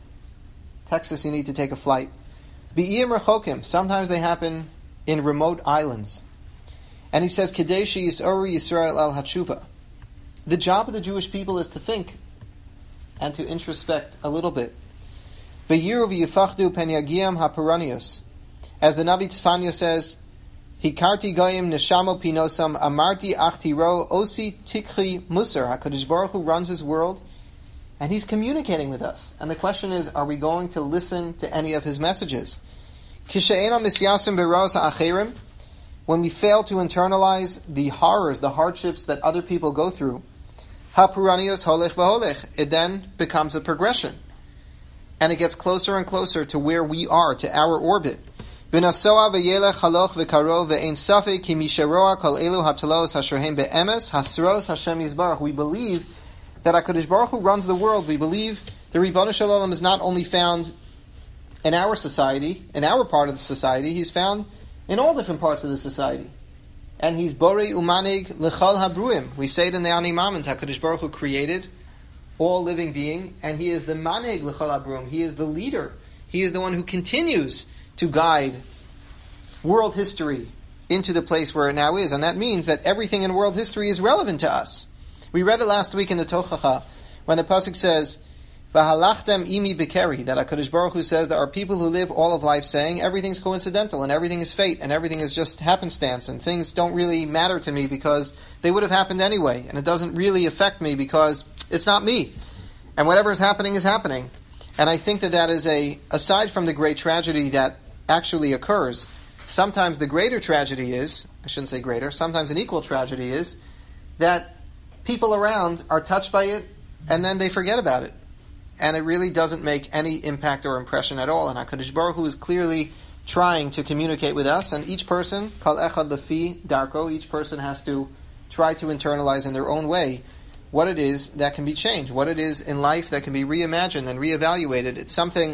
Texas, you need to take a flight. Bi'im rechokim. Sometimes they happen in remote islands. And he says, Kadeshi Yis'oru Yisrael al Hatshuva. The job of the Jewish people is to think and to introspect a little bit. V'yiru v'yifachdu pen yagiam ha'puranius. As the Navi Tzfanya says, Hikarti goyim neshamo pinosam amarti achtiro osi tikri musar. HaKadosh Baruch Hu runs his world, and he's communicating with us. And the question is, are we going to listen to any of his messages? Kishe'ena misyasim beros ha'acherim. when we fail to internalize the horrors, the hardships that other people go through, hapuranios holech v'holech, it then becomes a progression. And it gets closer and closer to where we are, to our orbit. V'nasoa v'yelech haloch v'karov v'ein safek ki misheroa kol elu hatalos hasherhem be'emes hasros Hashem yizbarach. We believe that HaKadosh Baruch Hu runs the world. We believe the Ribono Shel Olam is not only found in our society, in our part of the society, he's found in all different parts of the society. And he's Borei Umanig L'chal Habruim. We say it in the Ani Mamins, HaKadosh Baruch Hu created all living being, and he is the Manig L'chal Habruim. He is the leader. He is the one who continues to guide world history into the place where it now is. And that means that everything in world history is relevant to us. We read it last week in the Tochacha, when the pasuk says, "V'halachtem imi bekeri," that HaKadosh Baruch Hu says there are people who live all of life saying everything's coincidental and everything is fate and everything is just happenstance and things don't really matter to me because they would have happened anyway and it doesn't really affect me because it's not me and whatever is happening is happening. And I think that that is a, aside from the great tragedy that actually occurs, sometimes the greater tragedy is, I shouldn't say greater, sometimes an equal tragedy is that people around are touched by it and then they forget about it. And it really doesn't make any impact or impression at all. And HaKadosh Baruch Hu is clearly trying to communicate with us. And each person, Kal Echad Lefi Darko, each person has to try to internalize in their own way what it is that can be changed, what it is in life that can be reimagined and reevaluated. It's something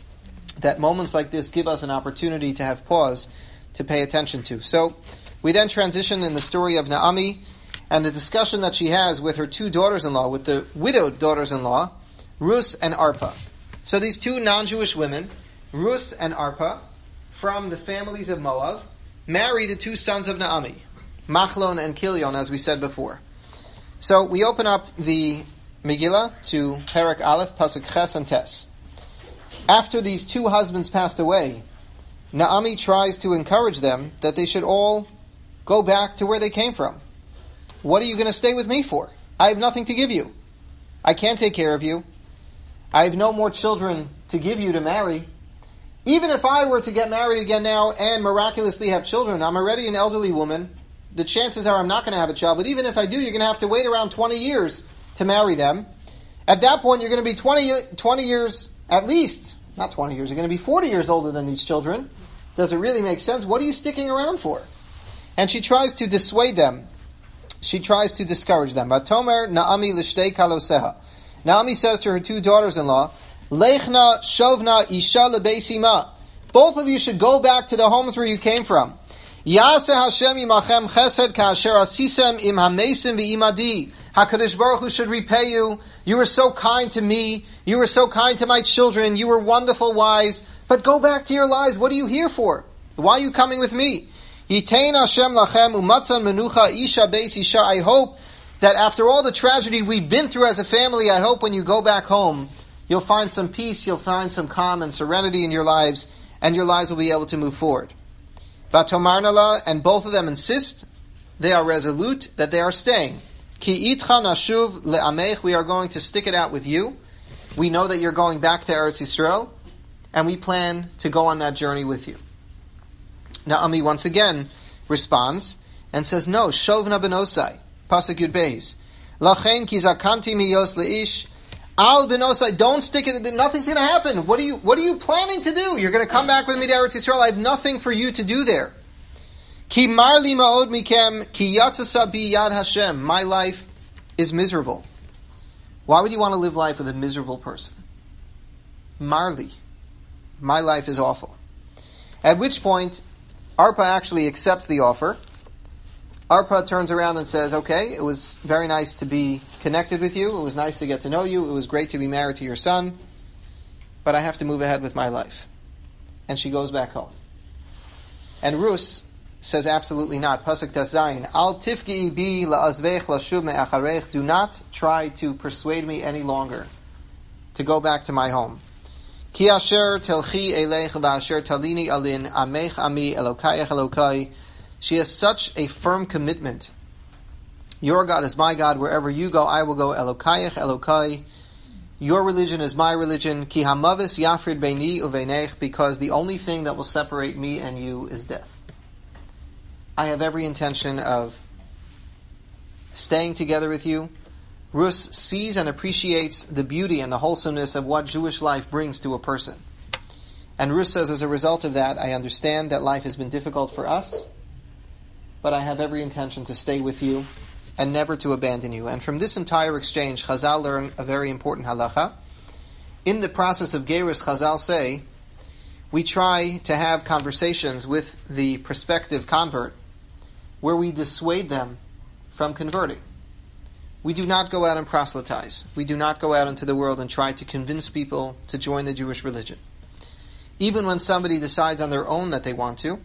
that moments like this give us an opportunity to have pause, to pay attention to. So we then transition in the story of Naomi and the discussion that she has with her two daughters-in-law, with the widowed daughters-in-law, Rus and Arpa. So these two non-Jewish women, Rus and Arpa, from the families of Moab, marry the two sons of Naomi, Machlon and Kilion, as we said before. So we open up the Megillah to Perek Aleph, Pasuk Ches and Tes. After these two husbands passed away, Naomi tries to encourage them that they should all go back to where they came from. What are you going to stay with me for? I have nothing to give you. I can't take care of you. I have no more children to give you to marry. Even if I were to get married again now and miraculously have children, I'm already an elderly woman. The chances are I'm not going to have a child, but even if I do, you're going to have to wait around twenty years to marry them. At that point, you're going to be twenty, twenty years at least, not twenty years, you're going to be forty years older than these children. Does it really make sense? What are you sticking around for? And she tries to dissuade them. She tries to discourage them. Vatomer Naomi l'shtei kaloseha. Naomi says to her two daughters-in-law, Lechna shovna isha lebeisima. Both of you should go back to the homes where you came from. Yaseh Hashem imachem chesed ka'asher asisem im hamesim v'imadi. HaKadosh Baruch Hu should repay you. You were so kind to me. You were so kind to my children. You were wonderful wives. But go back to your lives. What are you here for? Why are you coming with me? Yitein Hashem lachem umatzan menucha isha beis isha. I hope that after all the tragedy we've been through as a family, I hope when you go back home, you'll find some peace, you'll find some calm and serenity in your lives, and your lives will be able to move forward. Vatomarnala, and both of them insist, they are resolute that they are staying. Ki itcha nashuv le'amech, we are going to stick it out with you. We know that you're going back to Eretz Yisrael, and we plan to go on that journey with you. Naomi once again responds and says, no, shovna benosai, pasuk yud beis, lachen ki zakanti miyos leish, al benosai, don't stick it, nothing's going to happen. What are you, what are you planning to do? You're going to come back with me to Eretz Yisrael, I have nothing for you to do there. Ki marli ma'od mikem, ki yatzasa bi yad Hashem, my life is miserable. Why would you want to live life with a miserable person? Marli, my life is awful. At which point, Arpa actually accepts the offer. Arpa turns around and says, okay, it was very nice to be connected with you. It was nice to get to know you. It was great to be married to your son. But I have to move ahead with my life. And she goes back home. And Rus says, absolutely not. Pasuk Tazayin, Al tifki bi la'azvech lashub me'acharech. Do not try to persuade me any longer to go back to my home. Ki asher telchi elech v'asher talini alin amech ami elokayach elokai. She has such a firm commitment. Your God is my God. Wherever you go, I will go. Elokayach elokai. Your religion is my religion. Ki hamavis yafrid beini uveinech. Because the only thing that will separate me and you is death. I have every intention of staying together with you. Rus sees and appreciates the beauty and the wholesomeness of what Jewish life brings to a person. And Rus says, as a result of that, I understand that life has been difficult for us, but I have every intention to stay with you and never to abandon you. And from this entire exchange, Chazal learn a very important halacha. In the process of Gerus, Chazal say, we try to have conversations with the prospective convert where we dissuade them from converting. We do not go out and proselytize. We do not go out into the world and try to convince people to join the Jewish religion. Even when somebody decides on their own that they want to,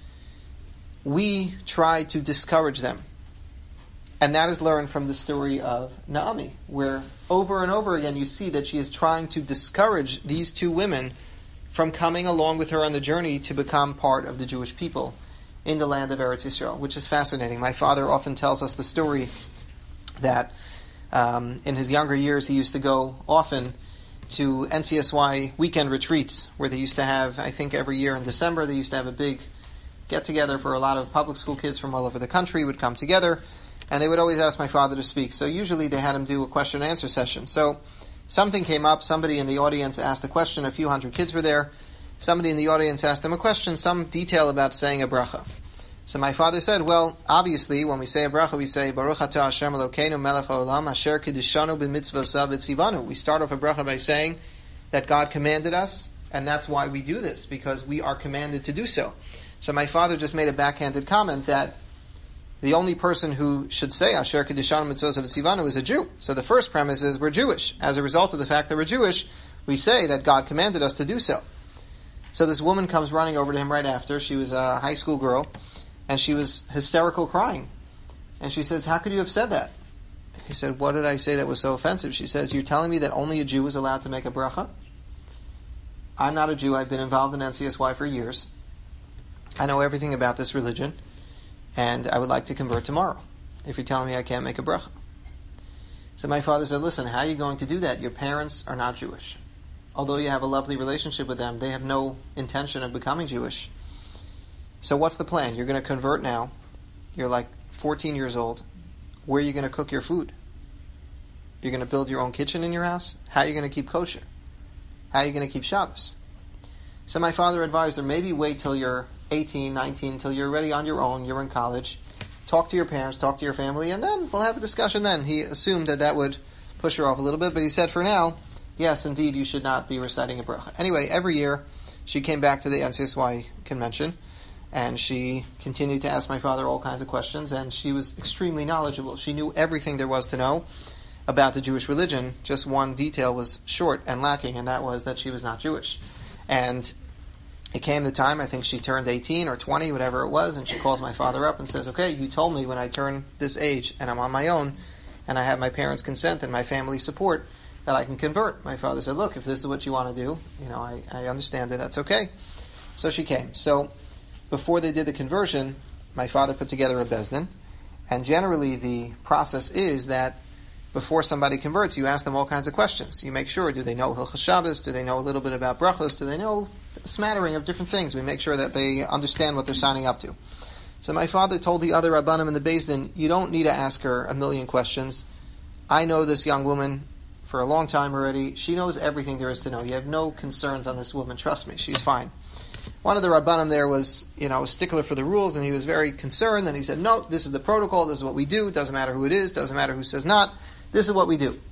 we try to discourage them. And that is learned from the story of Naomi, where over and over again you see that she is trying to discourage these two women from coming along with her on the journey to become part of the Jewish people in the land of Eretz Yisrael, which is fascinating. My father often tells us the story that um, in his younger years he used to go often to N C S Y weekend retreats, where they used to have, I think every year in December, they used to have a big get-together for a lot of public school kids from all over the country would come together, and they would always ask my father to speak. So usually they had him do a question and answer session. So something came up, somebody in the audience asked a question, a few hundred kids were there, somebody in the audience asked him a question, some detail about saying a bracha. So my father said, well, obviously, when we say a bracha, we say, Baruch atah Hashem Elokeinu melech haolam asher kiddushanu b'mitzvosav v'tzivanu. We start off a bracha by saying that God commanded us, and that's why we do this, because we are commanded to do so. So my father just made a backhanded comment that the only person who should say asher kiddushanu b'mitzvosav v'tzivanu is a Jew. So the first premise is we're Jewish. As a result of the fact that we're Jewish, we say that God commanded us to do so. So this woman comes running over to him right after. She was a high school girl. And she was hysterical crying. And she says, how could you have said that? He said, what did I say that was so offensive? She says, you're telling me that only a Jew is allowed to make a bracha? I'm not a Jew. I've been involved in N C S Y for years. I know everything about this religion. And I would like to convert tomorrow, if you're telling me I can't make a bracha. So my father said, listen, how are you going to do that? Your parents are not Jewish. Although you have a lovely relationship with them, they have no intention of becoming Jewish. So what's the plan? You're going to convert now. You're like fourteen years old. Where are you going to cook your food? You're going to build your own kitchen in your house? How are you going to keep kosher? How are you going to keep Shabbos? So my father advised her, maybe wait till you're eighteen, nineteen, till you're ready on your own, you're in college. Talk to your parents, talk to your family, and then we'll have a discussion then. He assumed that that would push her off a little bit, but he said for now, yes, indeed, you should not be reciting a bracha. Anyway, every year she came back to the N C S Y convention, and she continued to ask my father all kinds of questions, and she was extremely knowledgeable. She knew everything there was to know about the Jewish religion. Just one detail was short and lacking, and that was that she was not Jewish. And it came the time, I think she turned eighteen or twenty, whatever it was, and she calls my father up and says, okay, you told me when I turn this age and I'm on my own and I have my parents' consent and my family's support that I can convert. My father said, look, if this is what you want to do, you know, I, I understand that that's okay. So she came. So before they did the conversion, my father put together a bezdin, and generally the process is that before somebody converts, you ask them all kinds of questions. You make sure, do they know Hilchos Shabbos? Do they know a little bit about brachos? Do they know a smattering of different things? We make sure that they understand what they're signing up to. So my father told the other Rabbanim in the bezdin, you don't need to ask her a million questions. I know this young woman for a long time already. She knows everything there is to know. You have no concerns on this woman. Trust me, she's fine. One of the Rabbanim there was, you know, a stickler for the rules, and he was very concerned, and he said, no, this is the protocol, this is what we do, it doesn't matter who it is, doesn't matter who says not, this is what we do.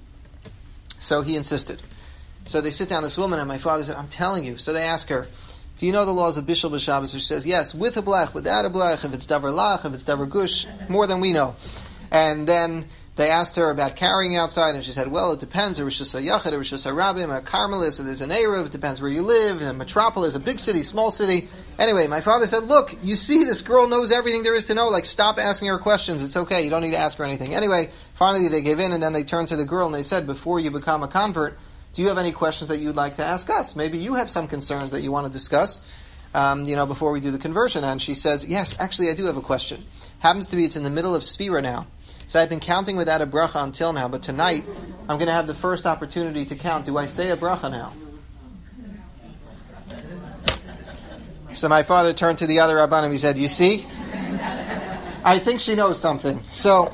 So he insisted. So they sit down, this woman, and my father said, I'm telling you. So they ask her, do you know the laws of Bishul B'Shabbos? She says, yes, with a blech, without a blech, if it's davar lach, if it's davar gush, more than we know. And then they asked her about carrying outside, and she said, well, it depends. A Rosh Hashanah, a Rosh Hashanah, a Carmelis, there's an Erev, it depends where you live, a metropolis, a big city, small city. Anyway, my father said, look, you see this girl knows everything there is to know, like, stop asking her questions, it's okay, you don't need to ask her anything. Anyway, finally they gave in, and then they turned to the girl, and they said, before you become a convert, do you have any questions that you'd like to ask us? Maybe you have some concerns that you want to discuss, um, you know, before we do the conversion. And she says, yes, actually I do have a question. Happens to be, it's in the middle of Sfira now. So I've been counting without a bracha until now, but tonight I'm going to have the first opportunity to count. Do I say a bracha now? So my father turned to the other Rabbanim. He said, you see? I think she knows something. So,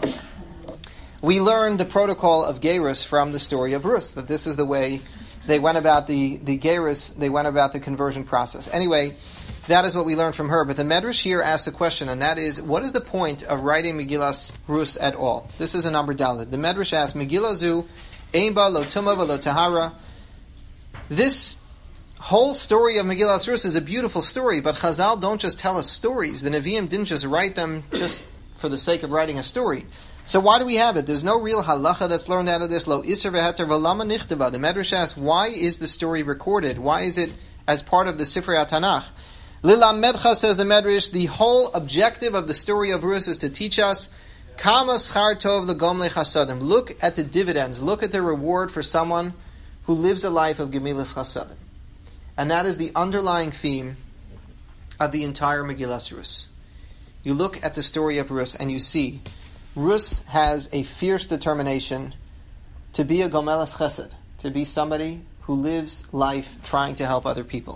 we learned the protocol of Gerus from the story of Rus, that this is the way they went about the, the Gerus, they went about the conversion process. Anyway, that is what we learned from her. But the Medrash here asks a question, and that is, what is the point of writing Megillas Rus at all? This is a number Daled. The Medrash asks, Megillah zu, ein ba lo tuma lo tahara. This whole story of Megillas Rus is a beautiful story, but Chazal don't just tell us stories. The Nevi'im didn't just write them just for the sake of writing a story. So why do we have it? There's no real halacha that's learned out of this. Lo iser v'heter v'lama nichtava. The Medrash asks, why is the story recorded? Why is it as part of the Sifrei HaTanach? Lilamedcha, says the Medrash, the whole objective of the story of Rus is to teach us Kama schar tov l'gom lechasadim. Look at the dividends. Look at the reward for someone who lives a life of gemilas chasadim. And that is the underlying theme of the entire Megillas Rus. You look at the story of Rus and you see Rus has a fierce determination to be a gomelas chesed, to be somebody who lives life trying to help other people.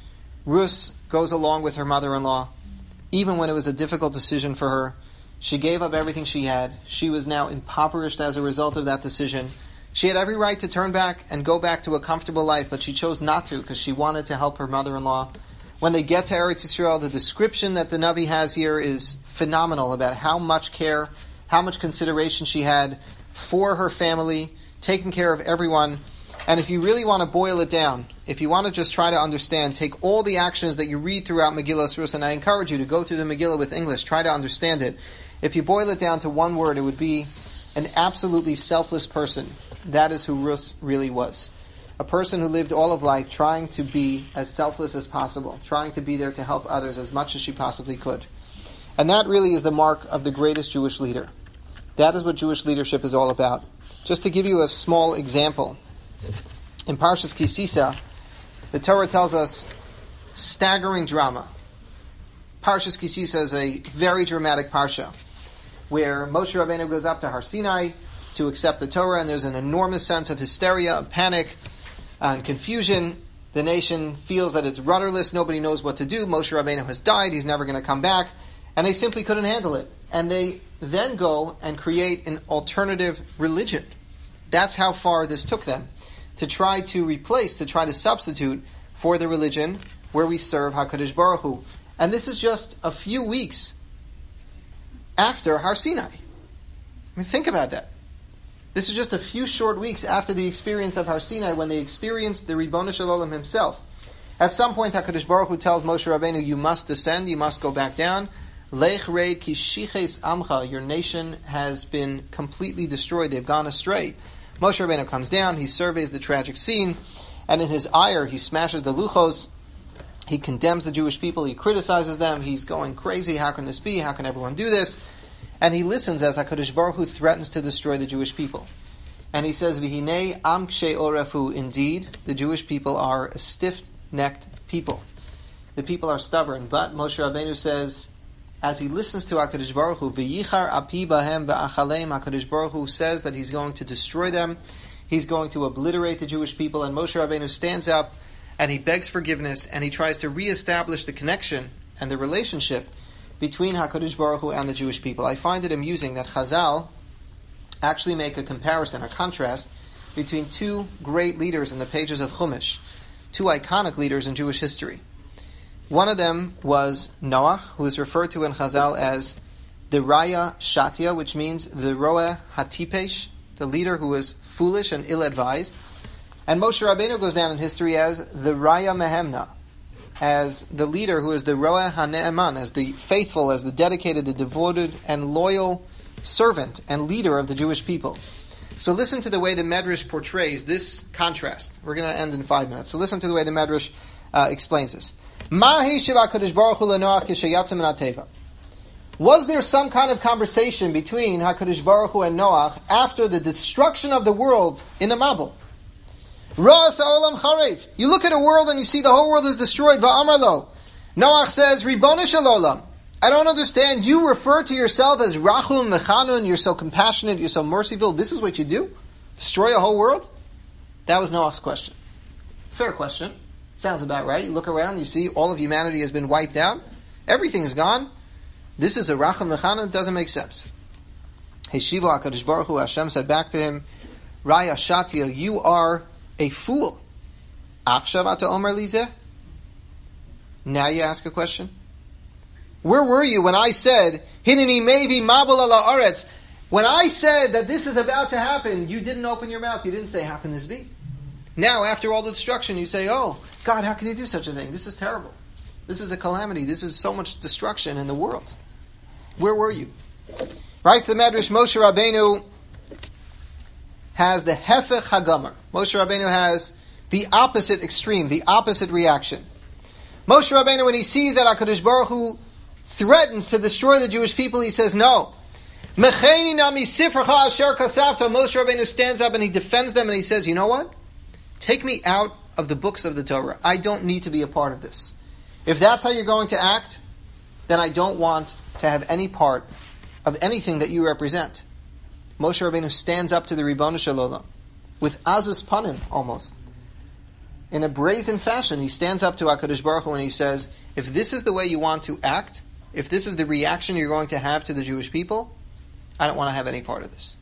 Rus goes along with her mother-in-law, even when it was a difficult decision for her. She gave up everything she had. She was now impoverished as a result of that decision. She had every right to turn back and go back to a comfortable life, but she chose not to because she wanted to help her mother-in-law. When they get to Eretz Yisrael, the description that the Navi has here is phenomenal about how much care, how much consideration she had for her family, taking care of everyone. And if you really want to boil it down, if you want to just try to understand, take all the actions that you read throughout Megillas Rus, and I encourage you to go through the Megillah with English, try to understand it. If you boil it down to one word, it would be an absolutely selfless person. That is who Rus really was. A person who lived all of life trying to be as selfless as possible, trying to be there to help others as much as she possibly could. And that really is the mark of the greatest Jewish leader. That is what Jewish leadership is all about. Just to give you a small example, in Parshas Ki Sisa, the Torah tells us staggering drama. Parshas Ki Sisa is a very dramatic parsha, where Moshe Rabbeinu goes up to Har Sinai to accept the Torah, and there's an enormous sense of hysteria, of panic, and confusion. The nation feels that it's rudderless, nobody knows what to do. Moshe Rabbeinu has died, he's never going to come back, and they simply couldn't handle it. And they then go and create an alternative religion. That's how far this took them, to try to replace, to try to substitute for the religion where we serve HaKadosh Baruch Hu. And this is just a few weeks after Har Sinai. I mean, think about that. This is just a few short weeks after the experience of Har Sinai, when they experienced the Ribono Shel Olam himself. At some point, HaKadosh Baruch Hu tells Moshe Rabbeinu, you must descend, you must go back down. Lech reid ki shiches amcha, your nation has been completely destroyed, they've gone astray. Moshe Rabbeinu comes down, he surveys the tragic scene, and in his ire, he smashes the luchos, he condemns the Jewish people, he criticizes them, he's going crazy, how can this be, how can everyone do this? And he listens as HaKadosh Baruch Hu threatens to destroy the Jewish people. And he says, V'hinei am kshe orefu, indeed, the Jewish people are a stiff-necked people. The people are stubborn, but Moshe Rabbeinu says, as he listens to HaKadosh Baruch Hu, V'yichar api bahem v'achaleim, HaKadosh Baruch Hu says that he's going to destroy them, he's going to obliterate the Jewish people, and Moshe Rabbeinu stands up and he begs forgiveness, and he tries to reestablish the connection and the relationship between HaKadosh Baruch Hu and the Jewish people. I find it amusing that Chazal actually make a comparison, a contrast, between two great leaders in the pages of Chumash, two iconic leaders in Jewish history. One of them was Noach, who is referred to in Chazal as the Raya Shatia, which means the Roeh Hatipesh, the leader who was foolish and ill-advised. And Moshe Rabbeinu goes down in history as the Raya Mehemna, as the leader who is the Roeh HaNe'eman, as the faithful, as the dedicated, the devoted and loyal servant and leader of the Jewish people. So listen to the way the Medrash portrays this contrast. We're going to end in five minutes. So listen to the way the Medrash uh, explains this. Was there some kind of conversation between HaKadosh Baruch Hu and Noach after the destruction of the world in the Mabul? You look at a world and you see the whole world is destroyed. Va'amarlo. Noach says, Ribono Shel Olam, I don't understand. You refer to yourself as Rachum Mechanun. You're so compassionate. You're so merciful. This is what you do? Destroy a whole world? That was Noach's question. Fair question. Sounds about right. You look around, you see all of humanity has been wiped out. Everything's gone. This is a Racham Lechana, it doesn't make sense. Heshiva HaKadosh Baruch Hu, Hashem said back to him, Raya Shatia, you are a fool. Achshav ata omer lizeh? Now you ask a question. Where were you when I said, Hineni mevi mabul ala aretz? When I said that this is about to happen, you didn't open your mouth. You didn't say, how can this be? Now, after all the destruction, you say, oh, God, how can you do such a thing? This is terrible. This is a calamity. This is so much destruction in the world. Where were you? Writes the Medrash, Moshe Rabbeinu has the Hefech HaGomer. Moshe Rabbeinu has the opposite extreme, the opposite reaction. Moshe Rabbeinu, when he sees that HaKadosh Baruch Hu threatens to destroy the Jewish people, he says, no. Mecheni nami sifracha asher kasafta. Moshe Rabbeinu stands up and he defends them and he says, you know what? Take me out of the books of the Torah. I don't need to be a part of this. If that's how you're going to act, then I don't want to have any part of anything that you represent. Moshe Rabbeinu stands up to the Ribono Shel Olam with azus panim almost. In a brazen fashion, he stands up to HaKadosh Baruch Hu and he says, if this is the way you want to act, if this is the reaction you're going to have to the Jewish people, I don't want to have any part of this.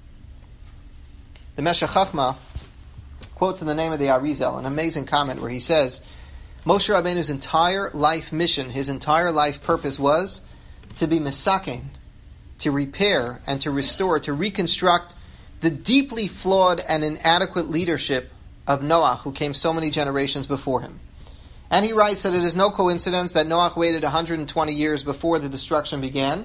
The Meshech Chachma quotes in the name of the Arizal an amazing comment where he says, Moshe Rabbeinu's entire life mission, his entire life purpose was to be misaken, to repair and to restore, to reconstruct the deeply flawed and inadequate leadership of Noach, who came so many generations before him. And he writes that it is no coincidence that Noach waited one hundred twenty years before the destruction began.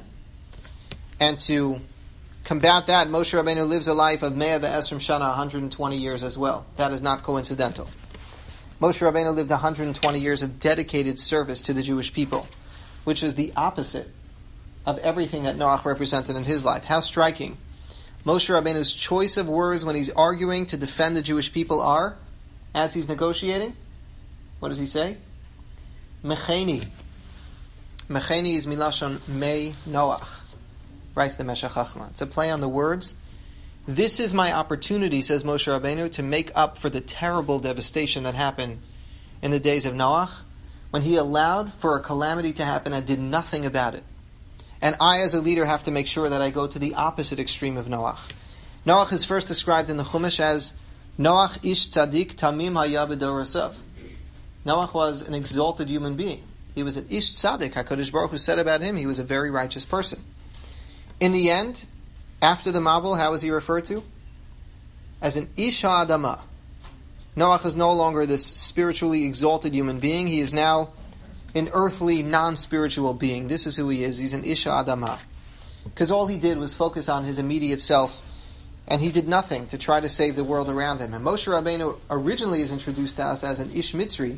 And to combat that, Moshe Rabbeinu lives a life of Mea V'Esrim Shana, one hundred twenty years as well. That is not coincidental. Moshe Rabbeinu lived one hundred twenty years of dedicated service to the Jewish people, which is the opposite of everything that Noach represented in his life. How striking. Moshe Rabbeinu's choice of words when he's arguing to defend the Jewish people are, as he's negotiating, what does he say? Mecheni. Mecheni is milashon mei Noach, writes the Meshech Chachma. It's a play on the words. This is my opportunity, says Moshe Rabbeinu, to make up for the terrible devastation that happened in the days of Noach, when he allowed for a calamity to happen and did nothing about it. And I, as a leader, have to make sure that I go to the opposite extreme of Noach. Noach is first described in the Chumash as Noach ish tzadik tamim haya b'dorasav. Noach was an exalted human being. He was an ish tzadik. HaKadosh Baruch Hu said about him, he was a very righteous person. In the end, after the Mabul, how is he referred to? As an ish ha'adama. Noach is no longer this spiritually exalted human being. He is now an earthly, non-spiritual being. This is who he is. He's an Isha Adama. Because all he did was focus on his immediate self, and he did nothing to try to save the world around him. And Moshe Rabbeinu originally is introduced to us as an Ish Mitzri,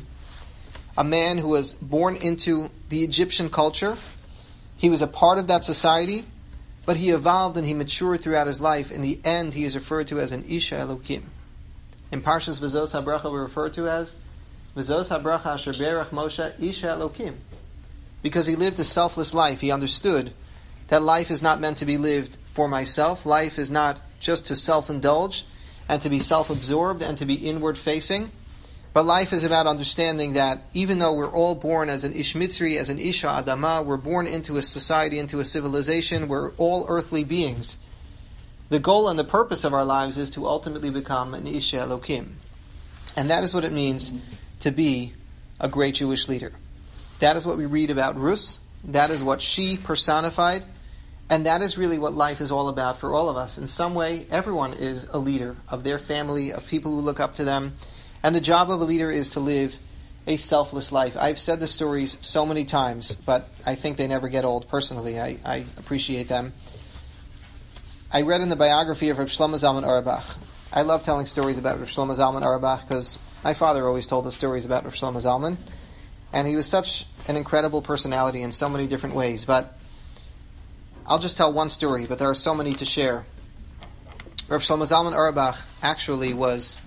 a man who was born into the Egyptian culture. He was a part of that society, but he evolved and he matured throughout his life. In the end, he is referred to as an Isha Elokim. In Parshas V'zos HaBracha, we're referred to as V'zos habracha asher berach Moshe isha Elokim. Because he lived a selfless life, he understood that life is not meant to be lived for myself. Life is not just to self-indulge and to be self-absorbed and to be inward-facing. But life is about understanding that even though we're all born as an Ish Mitzri, as an Isha Adama, we're born into a society, into a civilization, we're all earthly beings. The goal and the purpose of our lives is to ultimately become an Isha Elokim. And that is what it means to be a great Jewish leader. That is what we read about Rus. That is what she personified. And that is really what life is all about for all of us. In some way, everyone is a leader of their family, of people who look up to them. And the job of a leader is to live a selfless life. I've said the stories so many times, but I think they never get old. Personally, I, I appreciate them. I read in the biography of Reb Shlomo Zalman Auerbach. I love telling stories about Reb Shlomo Zalman Auerbach because my father always told us stories about Reb Shlomo Zalman, and he was such an incredible personality in so many different ways. But I'll just tell one story, but there are so many to share. Reb Shlomo Zalman Auerbach actually was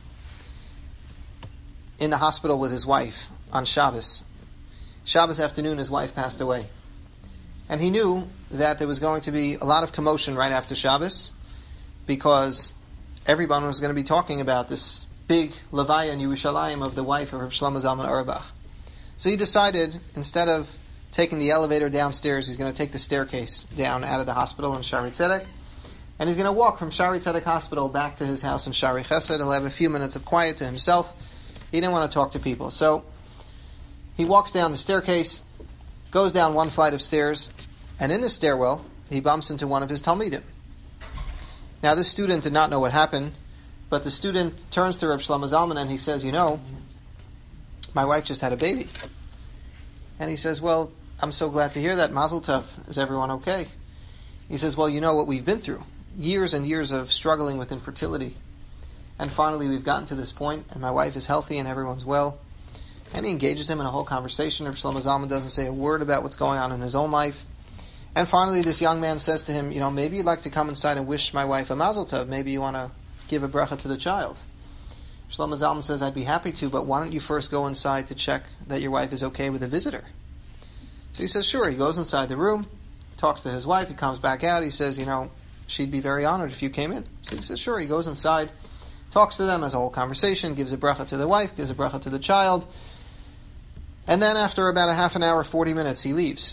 in the hospital with his wife on Shabbos. Shabbos afternoon, his wife passed away. And he knew that there was going to be a lot of commotion right after Shabbos because everyone was going to be talking about this big Levaya in Yerushalayim of the wife of Reb Shlomo Zalman Auerbach. So he decided, instead of taking the elevator downstairs. He's going to take the staircase down out of the hospital in Shari Tzedek. And he's going to walk from Shari Tzedek Hospital back to his house in Shari Chesed. He'll have a few minutes of quiet to himself. He didn't want to talk to people. So he walks down the staircase, goes down one flight of stairs, and in the stairwell, he bumps into one of his Talmidim. Now, this student did not know what happened, but the student turns to Rav Shlomo Zalman and he says, you know, my wife just had a baby. And he says, well, I'm so glad to hear that. Mazel tov. Is everyone okay? He says, well, you know what we've been through. Years and years of struggling with infertility. And finally, we've gotten to this point, and my wife is healthy and everyone's well. And he engages him in a whole conversation. Rav Shlomo Zalman doesn't say a word about what's going on in his own life. And finally, this young man says to him, you know, maybe you'd like to come inside and wish my wife a mazel tov. Maybe you want to give a bracha to the child. Shlomo Zalman says, I'd be happy to, but why don't you first go inside to check that your wife is okay with a visitor? So he says, sure. He goes inside the room, talks to his wife. He comes back out. He says, you know, she'd be very honored if you came in. So he says, sure. He goes inside, talks to them, has a whole conversation, gives a bracha to the wife, gives a bracha to the child. And then after about a half an hour, forty minutes, he leaves.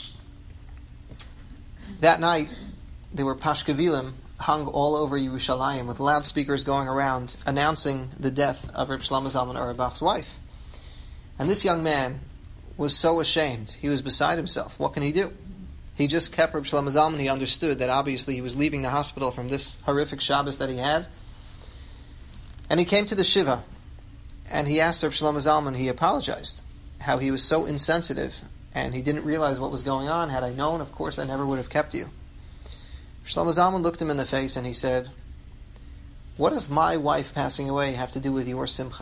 That night, there were pashkevilim hung all over Yerushalayim with loudspeakers going around announcing the death of Reb Shlomo Zalman Auerbach's wife. And this young man was so ashamed. He was beside himself. What can he do? He just kept Reb Shlomo Zalman. He understood that obviously he was leaving the hospital from this horrific Shabbos that he had. And he came to the Shiva, and he asked Reb Shlomo Zalman, he apologized, how he was so insensitive, and he didn't realize what was going on. Had I known, of course, I never would have kept you. Shlomo Zalman looked him in the face and he said, what does my wife passing away have to do with your simcha?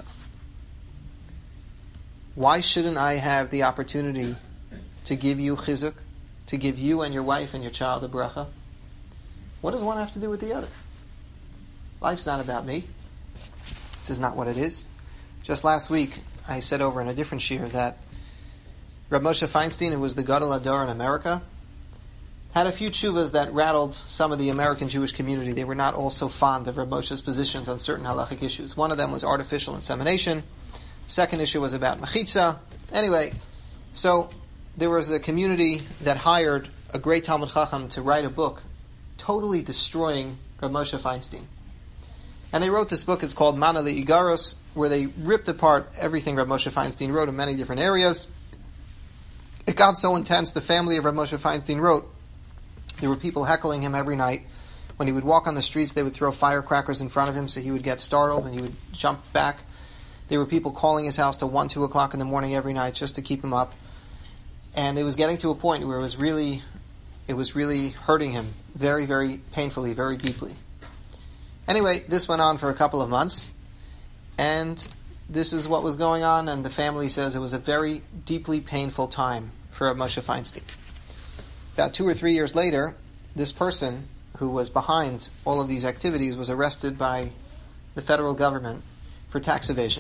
Why shouldn't I have the opportunity to give you chizuk, to give you and your wife and your child a bracha? What does one have to do with the other? Life's not about me. This is not what it is. Just last week, I said over in a different shir that Rav Moshe Feinstein, who was the Gadol Hador in America, had a few tshuvas that rattled some of the American Jewish community. They were not all so fond of Rav Moshe's positions on certain halachic issues. One of them was artificial insemination. Second issue was about mechitza. Anyway, so there was a community that hired a great Talmud Chacham to write a book totally destroying Rav Moshe Feinstein. And they wrote this book, it's called Mana Le'igaros, where they ripped apart everything Rav Moshe Feinstein wrote in many different areas. It got so intense, the family of Rav Moshe Feinstein wrote, there were people heckling him every night. When he would walk on the streets, they would throw firecrackers in front of him so he would get startled and he would jump back. There were people calling his house till one, two o'clock in the morning every night just to keep him up. And it was getting to a point where it was really, it was really hurting him very, very painfully, very deeply. Anyway, this went on for a couple of months, and this is what was going on, and the family says it was a very deeply painful time for Moshe Feinstein. About two or three years later, this person who was behind all of these activities was arrested by the federal government for tax evasion.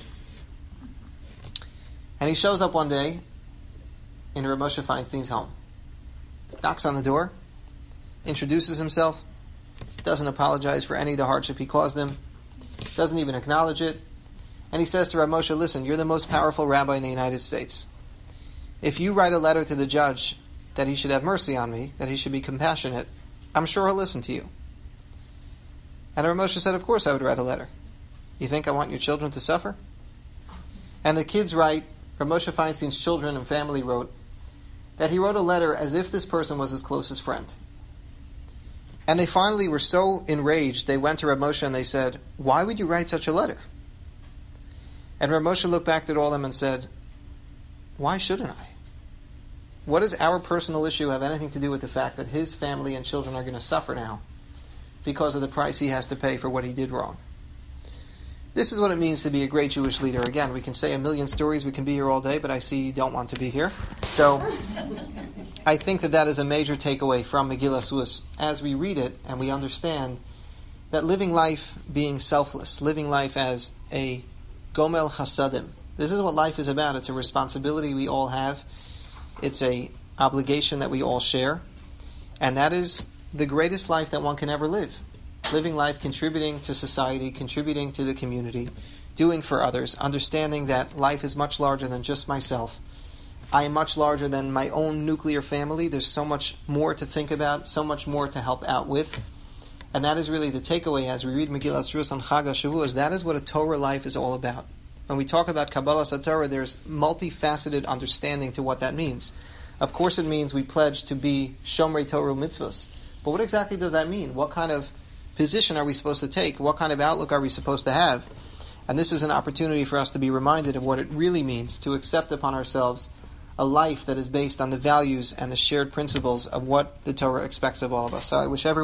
And he shows up one day in Rav Moshe Feinstein's home, knocks on the door, introduces himself, doesn't apologize for any of the hardship he caused them, doesn't even acknowledge it, and he says to Rav Moshe, listen, you're the most powerful rabbi in the United States. If you write a letter to the judge that he should have mercy on me, that he should be compassionate, I'm sure he'll listen to you. And Rav Moshe said, of course I would write a letter. You think I want your children to suffer? And the kids write, Rav Moshe Feinstein's children and family wrote, that he wrote a letter as if this person was his closest friend. And they finally were so enraged, they went to Rav Moshe and they said, why would you write such a letter? And Rav Moshe looked back at all of them and said, why shouldn't I? What does our personal issue have anything to do with the fact that his family and children are going to suffer now because of the price he has to pay for what he did wrong? This is what it means to be a great Jewish leader. Again, we can say a million stories, we can be here all day, but I see you don't want to be here. So I think that that is a major takeaway from Megillas Rus as we read it and we understand that living life being selfless, living life as a Gomel Chasadim, this is what life is about. It's a responsibility we all have. It's a obligation that we all share. And that is the greatest life that one can ever live. Living life contributing to society, contributing to the community, doing for others, understanding that life is much larger than just myself, I am much larger than my own nuclear family. There's so much more to think about, so much more to help out with. And that is really the takeaway as we read Megillas Rus on Chag HaShavuos. That is what a Torah life is all about. When we talk about Kabbalah Satorah, there's multifaceted understanding to what that means. Of course it means we pledge to be Shomrei Torah Mitzvos. But what exactly does that mean? What kind of position are we supposed to take? What kind of outlook are we supposed to have? And this is an opportunity for us to be reminded of what it really means to accept upon ourselves a life that is based on the values and the shared principles of what the Torah expects of all of us. So I wish everyone